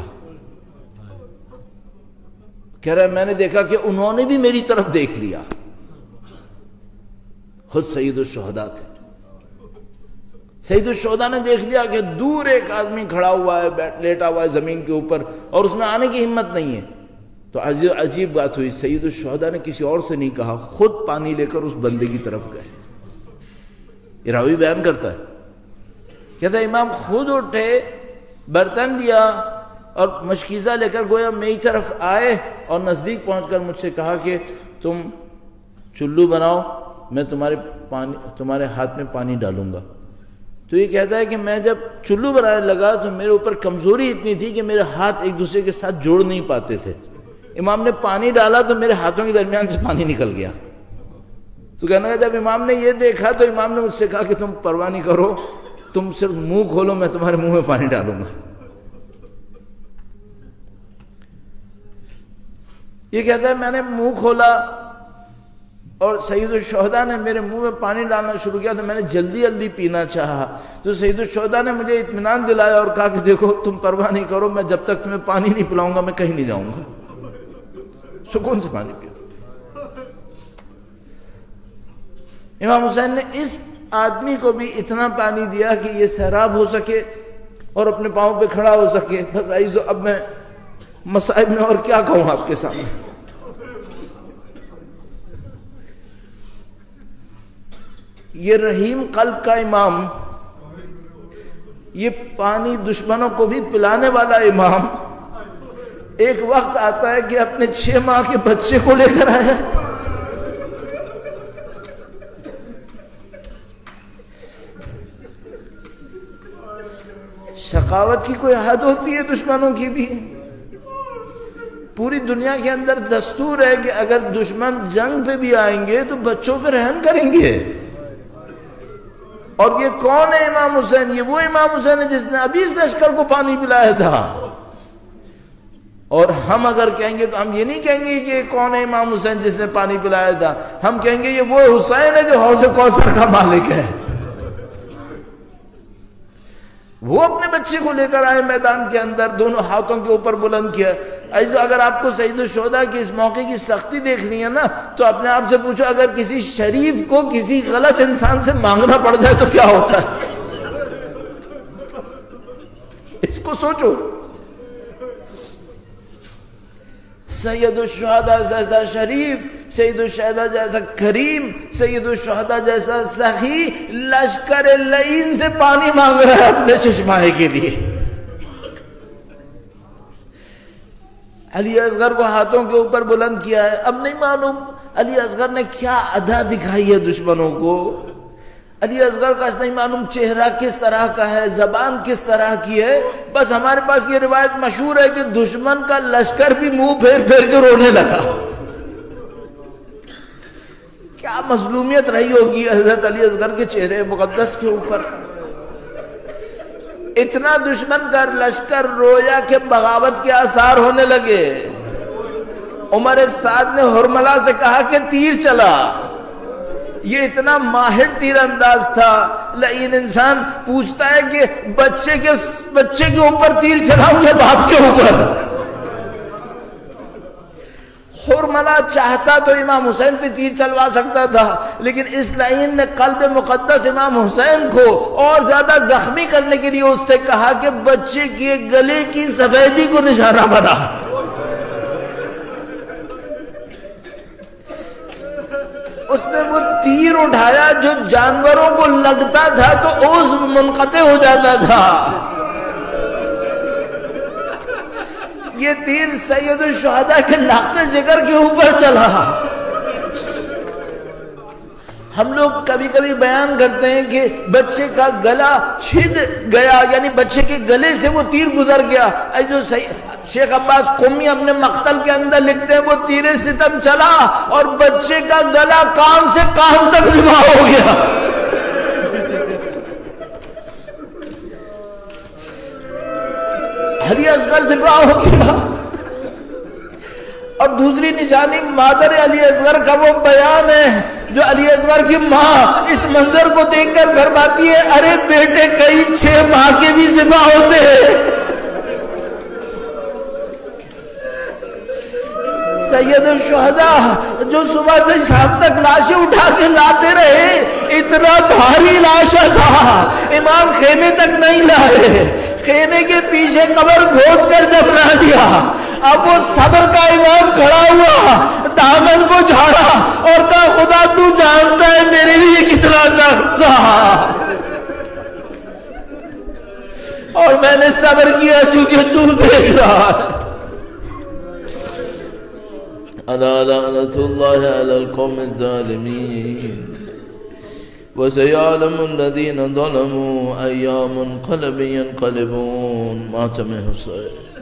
کہہ رہا ہے میں نے دیکھا کہ انہوں نے بھی میری طرف دیکھ لیا. خود سید الشہداء تھے. سید الشہداء نے دیکھ لیا کہ دور ایک آدمی کھڑا ہوا ہے, بیٹھ لیٹا ہوا ہے زمین کے اوپر اور اس میں آنے کی ہمت نہیں ہے. تو عجیب عجیب بات ہوئی, سید الشہداء نے کسی اور سے نہیں کہا, خود پانی لے کر اس بندے کی طرف گئے. یہ راوی بیان کرتا ہے, کہتا ہے امام خود اٹھے, برتن لیا اور مشکیزہ لے کر گویا میری طرف آئے اور نزدیک پہنچ کر مجھ سے کہا کہ تم چلو بناؤ, میں تمہارے پانی تمہارے ہاتھ میں پانی ڈالوں گا. تو یہ کہتا ہے کہ میں جب چلو بنانے لگا تو میرے اوپر کمزوری اتنی تھی کہ میرے ہاتھ ایک دوسرے کے ساتھ جوڑ نہیں پاتے تھے. امام نے پانی ڈالا تو میرے ہاتھوں کے درمیان سے پانی نکل گیا. تو کہنے لگا جب امام نے یہ دیکھا تو امام نے مجھ سے کہا کہ تم پرواہ نہیں کرو, تم صرف منہ کھولو, میں تمہارے منہ میں پانی ڈالوں گا. یہ کہتا ہے میں نے منہ کھولا اور سید الشہداء نے میرے منہ میں پانی ڈالنا شروع کیا تو میں نے جلدی جلدی پینا چاہا. تو سید الشہداء نے مجھے اطمینان دلایا اور کہا کہ دیکھو تم پرواہ نہیں کرو, میں جب تک تمہیں پانی نہیں پلاؤں گا میں کہیں نہیں جاؤں گا, سکون سے پانی پیو. امام حسین نے اس آدمی کو بھی اتنا پانی دیا کہ یہ سیراب ہو سکے اور اپنے پاؤں پہ کھڑا ہو سکے. بس عزیزو اب میں مصائب میں اور کیا کہوں آپ کے سامنے. یہ رحیم قلب کا امام, یہ پانی دشمنوں کو بھی پلانے والا امام, ایک وقت آتا ہے کہ اپنے چھ ماہ کے بچے کو لے کر آیا. شقاوت کی کوئی حد ہوتی ہے دشمنوں کی بھی. پوری دنیا کے اندر دستور ہے کہ اگر دشمن جنگ پہ بھی آئیں گے تو بچوں پہ رحم کریں گے. اور یہ کون ہے امام حسین؟ یہ وہ امام حسین ہے جس نے ابھی اس لشکر کو پانی پلایا تھا. اور ہم اگر کہیں گے تو ہم یہ نہیں کہیں گے کہ کون ہے امام حسین جس نے پانی پلایا تھا, ہم کہیں گے یہ وہ حسین ہے جو حوض کوثر کا مالک ہے. وہ اپنے بچے کو لے کر آئے میدان کے اندر, دونوں ہاتھوں کے اوپر بلند کیا. ایسا اگر آپ کو سید الشہداء کی اس موقع کی سختی دیکھنی ہے نا تو اپنے آپ سے پوچھو اگر کسی شریف کو کسی غلط انسان سے مانگنا پڑ جائے تو کیا ہوتا ہے, اس کو سوچو. سید الشہداء جیسا شریف, سید الشہداء جیسا کریم, سید الشہداء جیسا سخی لشکر لعین سے پانی مانگ رہا ہے اپنے چشمائے کے لیے. علی اصغر کو ہاتھوں کے اوپر بلند کیا ہے. اب نہیں معلوم علی اصغر نے کیا ادا دکھائی ہے دشمنوں کو. علی اصغر کا نہیں معلوم چہرہ کس طرح کا ہے, زبان کس طرح کی ہے. بس ہمارے پاس یہ روایت مشہور ہے کہ دشمن کا لشکر بھی منہ پھیر پھیر کے رونے لگا. کیا مظلومیت رہی ہوگی حضرت علی اصغر کے چہرے مقدس کے اوپر. اتنا دشمن کا لشکر رویا کہ بغاوت کے آثار ہونے لگے. عمر سعد نے حرملہ سے کہا کہ تیر چلا. یہ اتنا ماہر تیر انداز تھا. لعین انسان پوچھتا ہے کہ بچے کے بچے کے اوپر تیر چلاؤں یا باپ کے اوپر. حرملہ چاہتا تو امام حسین پہ تیر چلوا سکتا تھا, لیکن اس لعین نے قلب مقدس امام حسین کو اور زیادہ زخمی کرنے کے لیے اس سے کہا کہ بچے کے گلے کی سفیدی کو نشانہ بنا. اس نے وہ تیر اٹھایا جو جانوروں کو لگتا تھا تو عضو منقطع ہو جاتا تھا، یہ تیر سید الشہداء کے لخت جگر کے اوپر چلا۔ ہم لوگ کبھی کبھی بیان کرتے ہیں کہ بچے کا گلا چھد گیا، یعنی بچے کے گلے سے وہ تیر گزر گیا۔ جو شیخ عباس قمی اپنے مقتل کے اندر لکھتے ہیں وہ تیر ستم چلا اور بچے کا گلا کان سے کان تک ذبح ہو گیا۔ علی اصغر ذبح ہو گیا۔ اور دوسری نشانی مادر علی اصغر کا وہ بیان ہے جو علی اصغر کی ماں اس منظر کو دیکھ کر فرماتی ہے، ارے بیٹے کئی چھ ماہ کے بھی ذبح ہوتے ہیں۔ سید الشہداء جو صبح سے شام تک لاشیں اٹھا کے لاتے رہے، اتنا بھاری لاشا تھا، امام خیمے تک نہیں لائے، خیمے کے پیچھے قبر کھود کر دفنا دیا۔ اب وہ صبر کا امام کھڑا ہوا، دامن کو جھاڑا اور کہا خدا تو جانتا ہے میرے لیے کتنا سخت تھا، اور میں نے صبر کیا چونکہ تو دیکھ رہا ہے۔ الا لعنۃ اللہ علی القوم الظالمین وسيعلم الذين ظلموا أي منقلب ينقلبون۔ ماتم حسین۔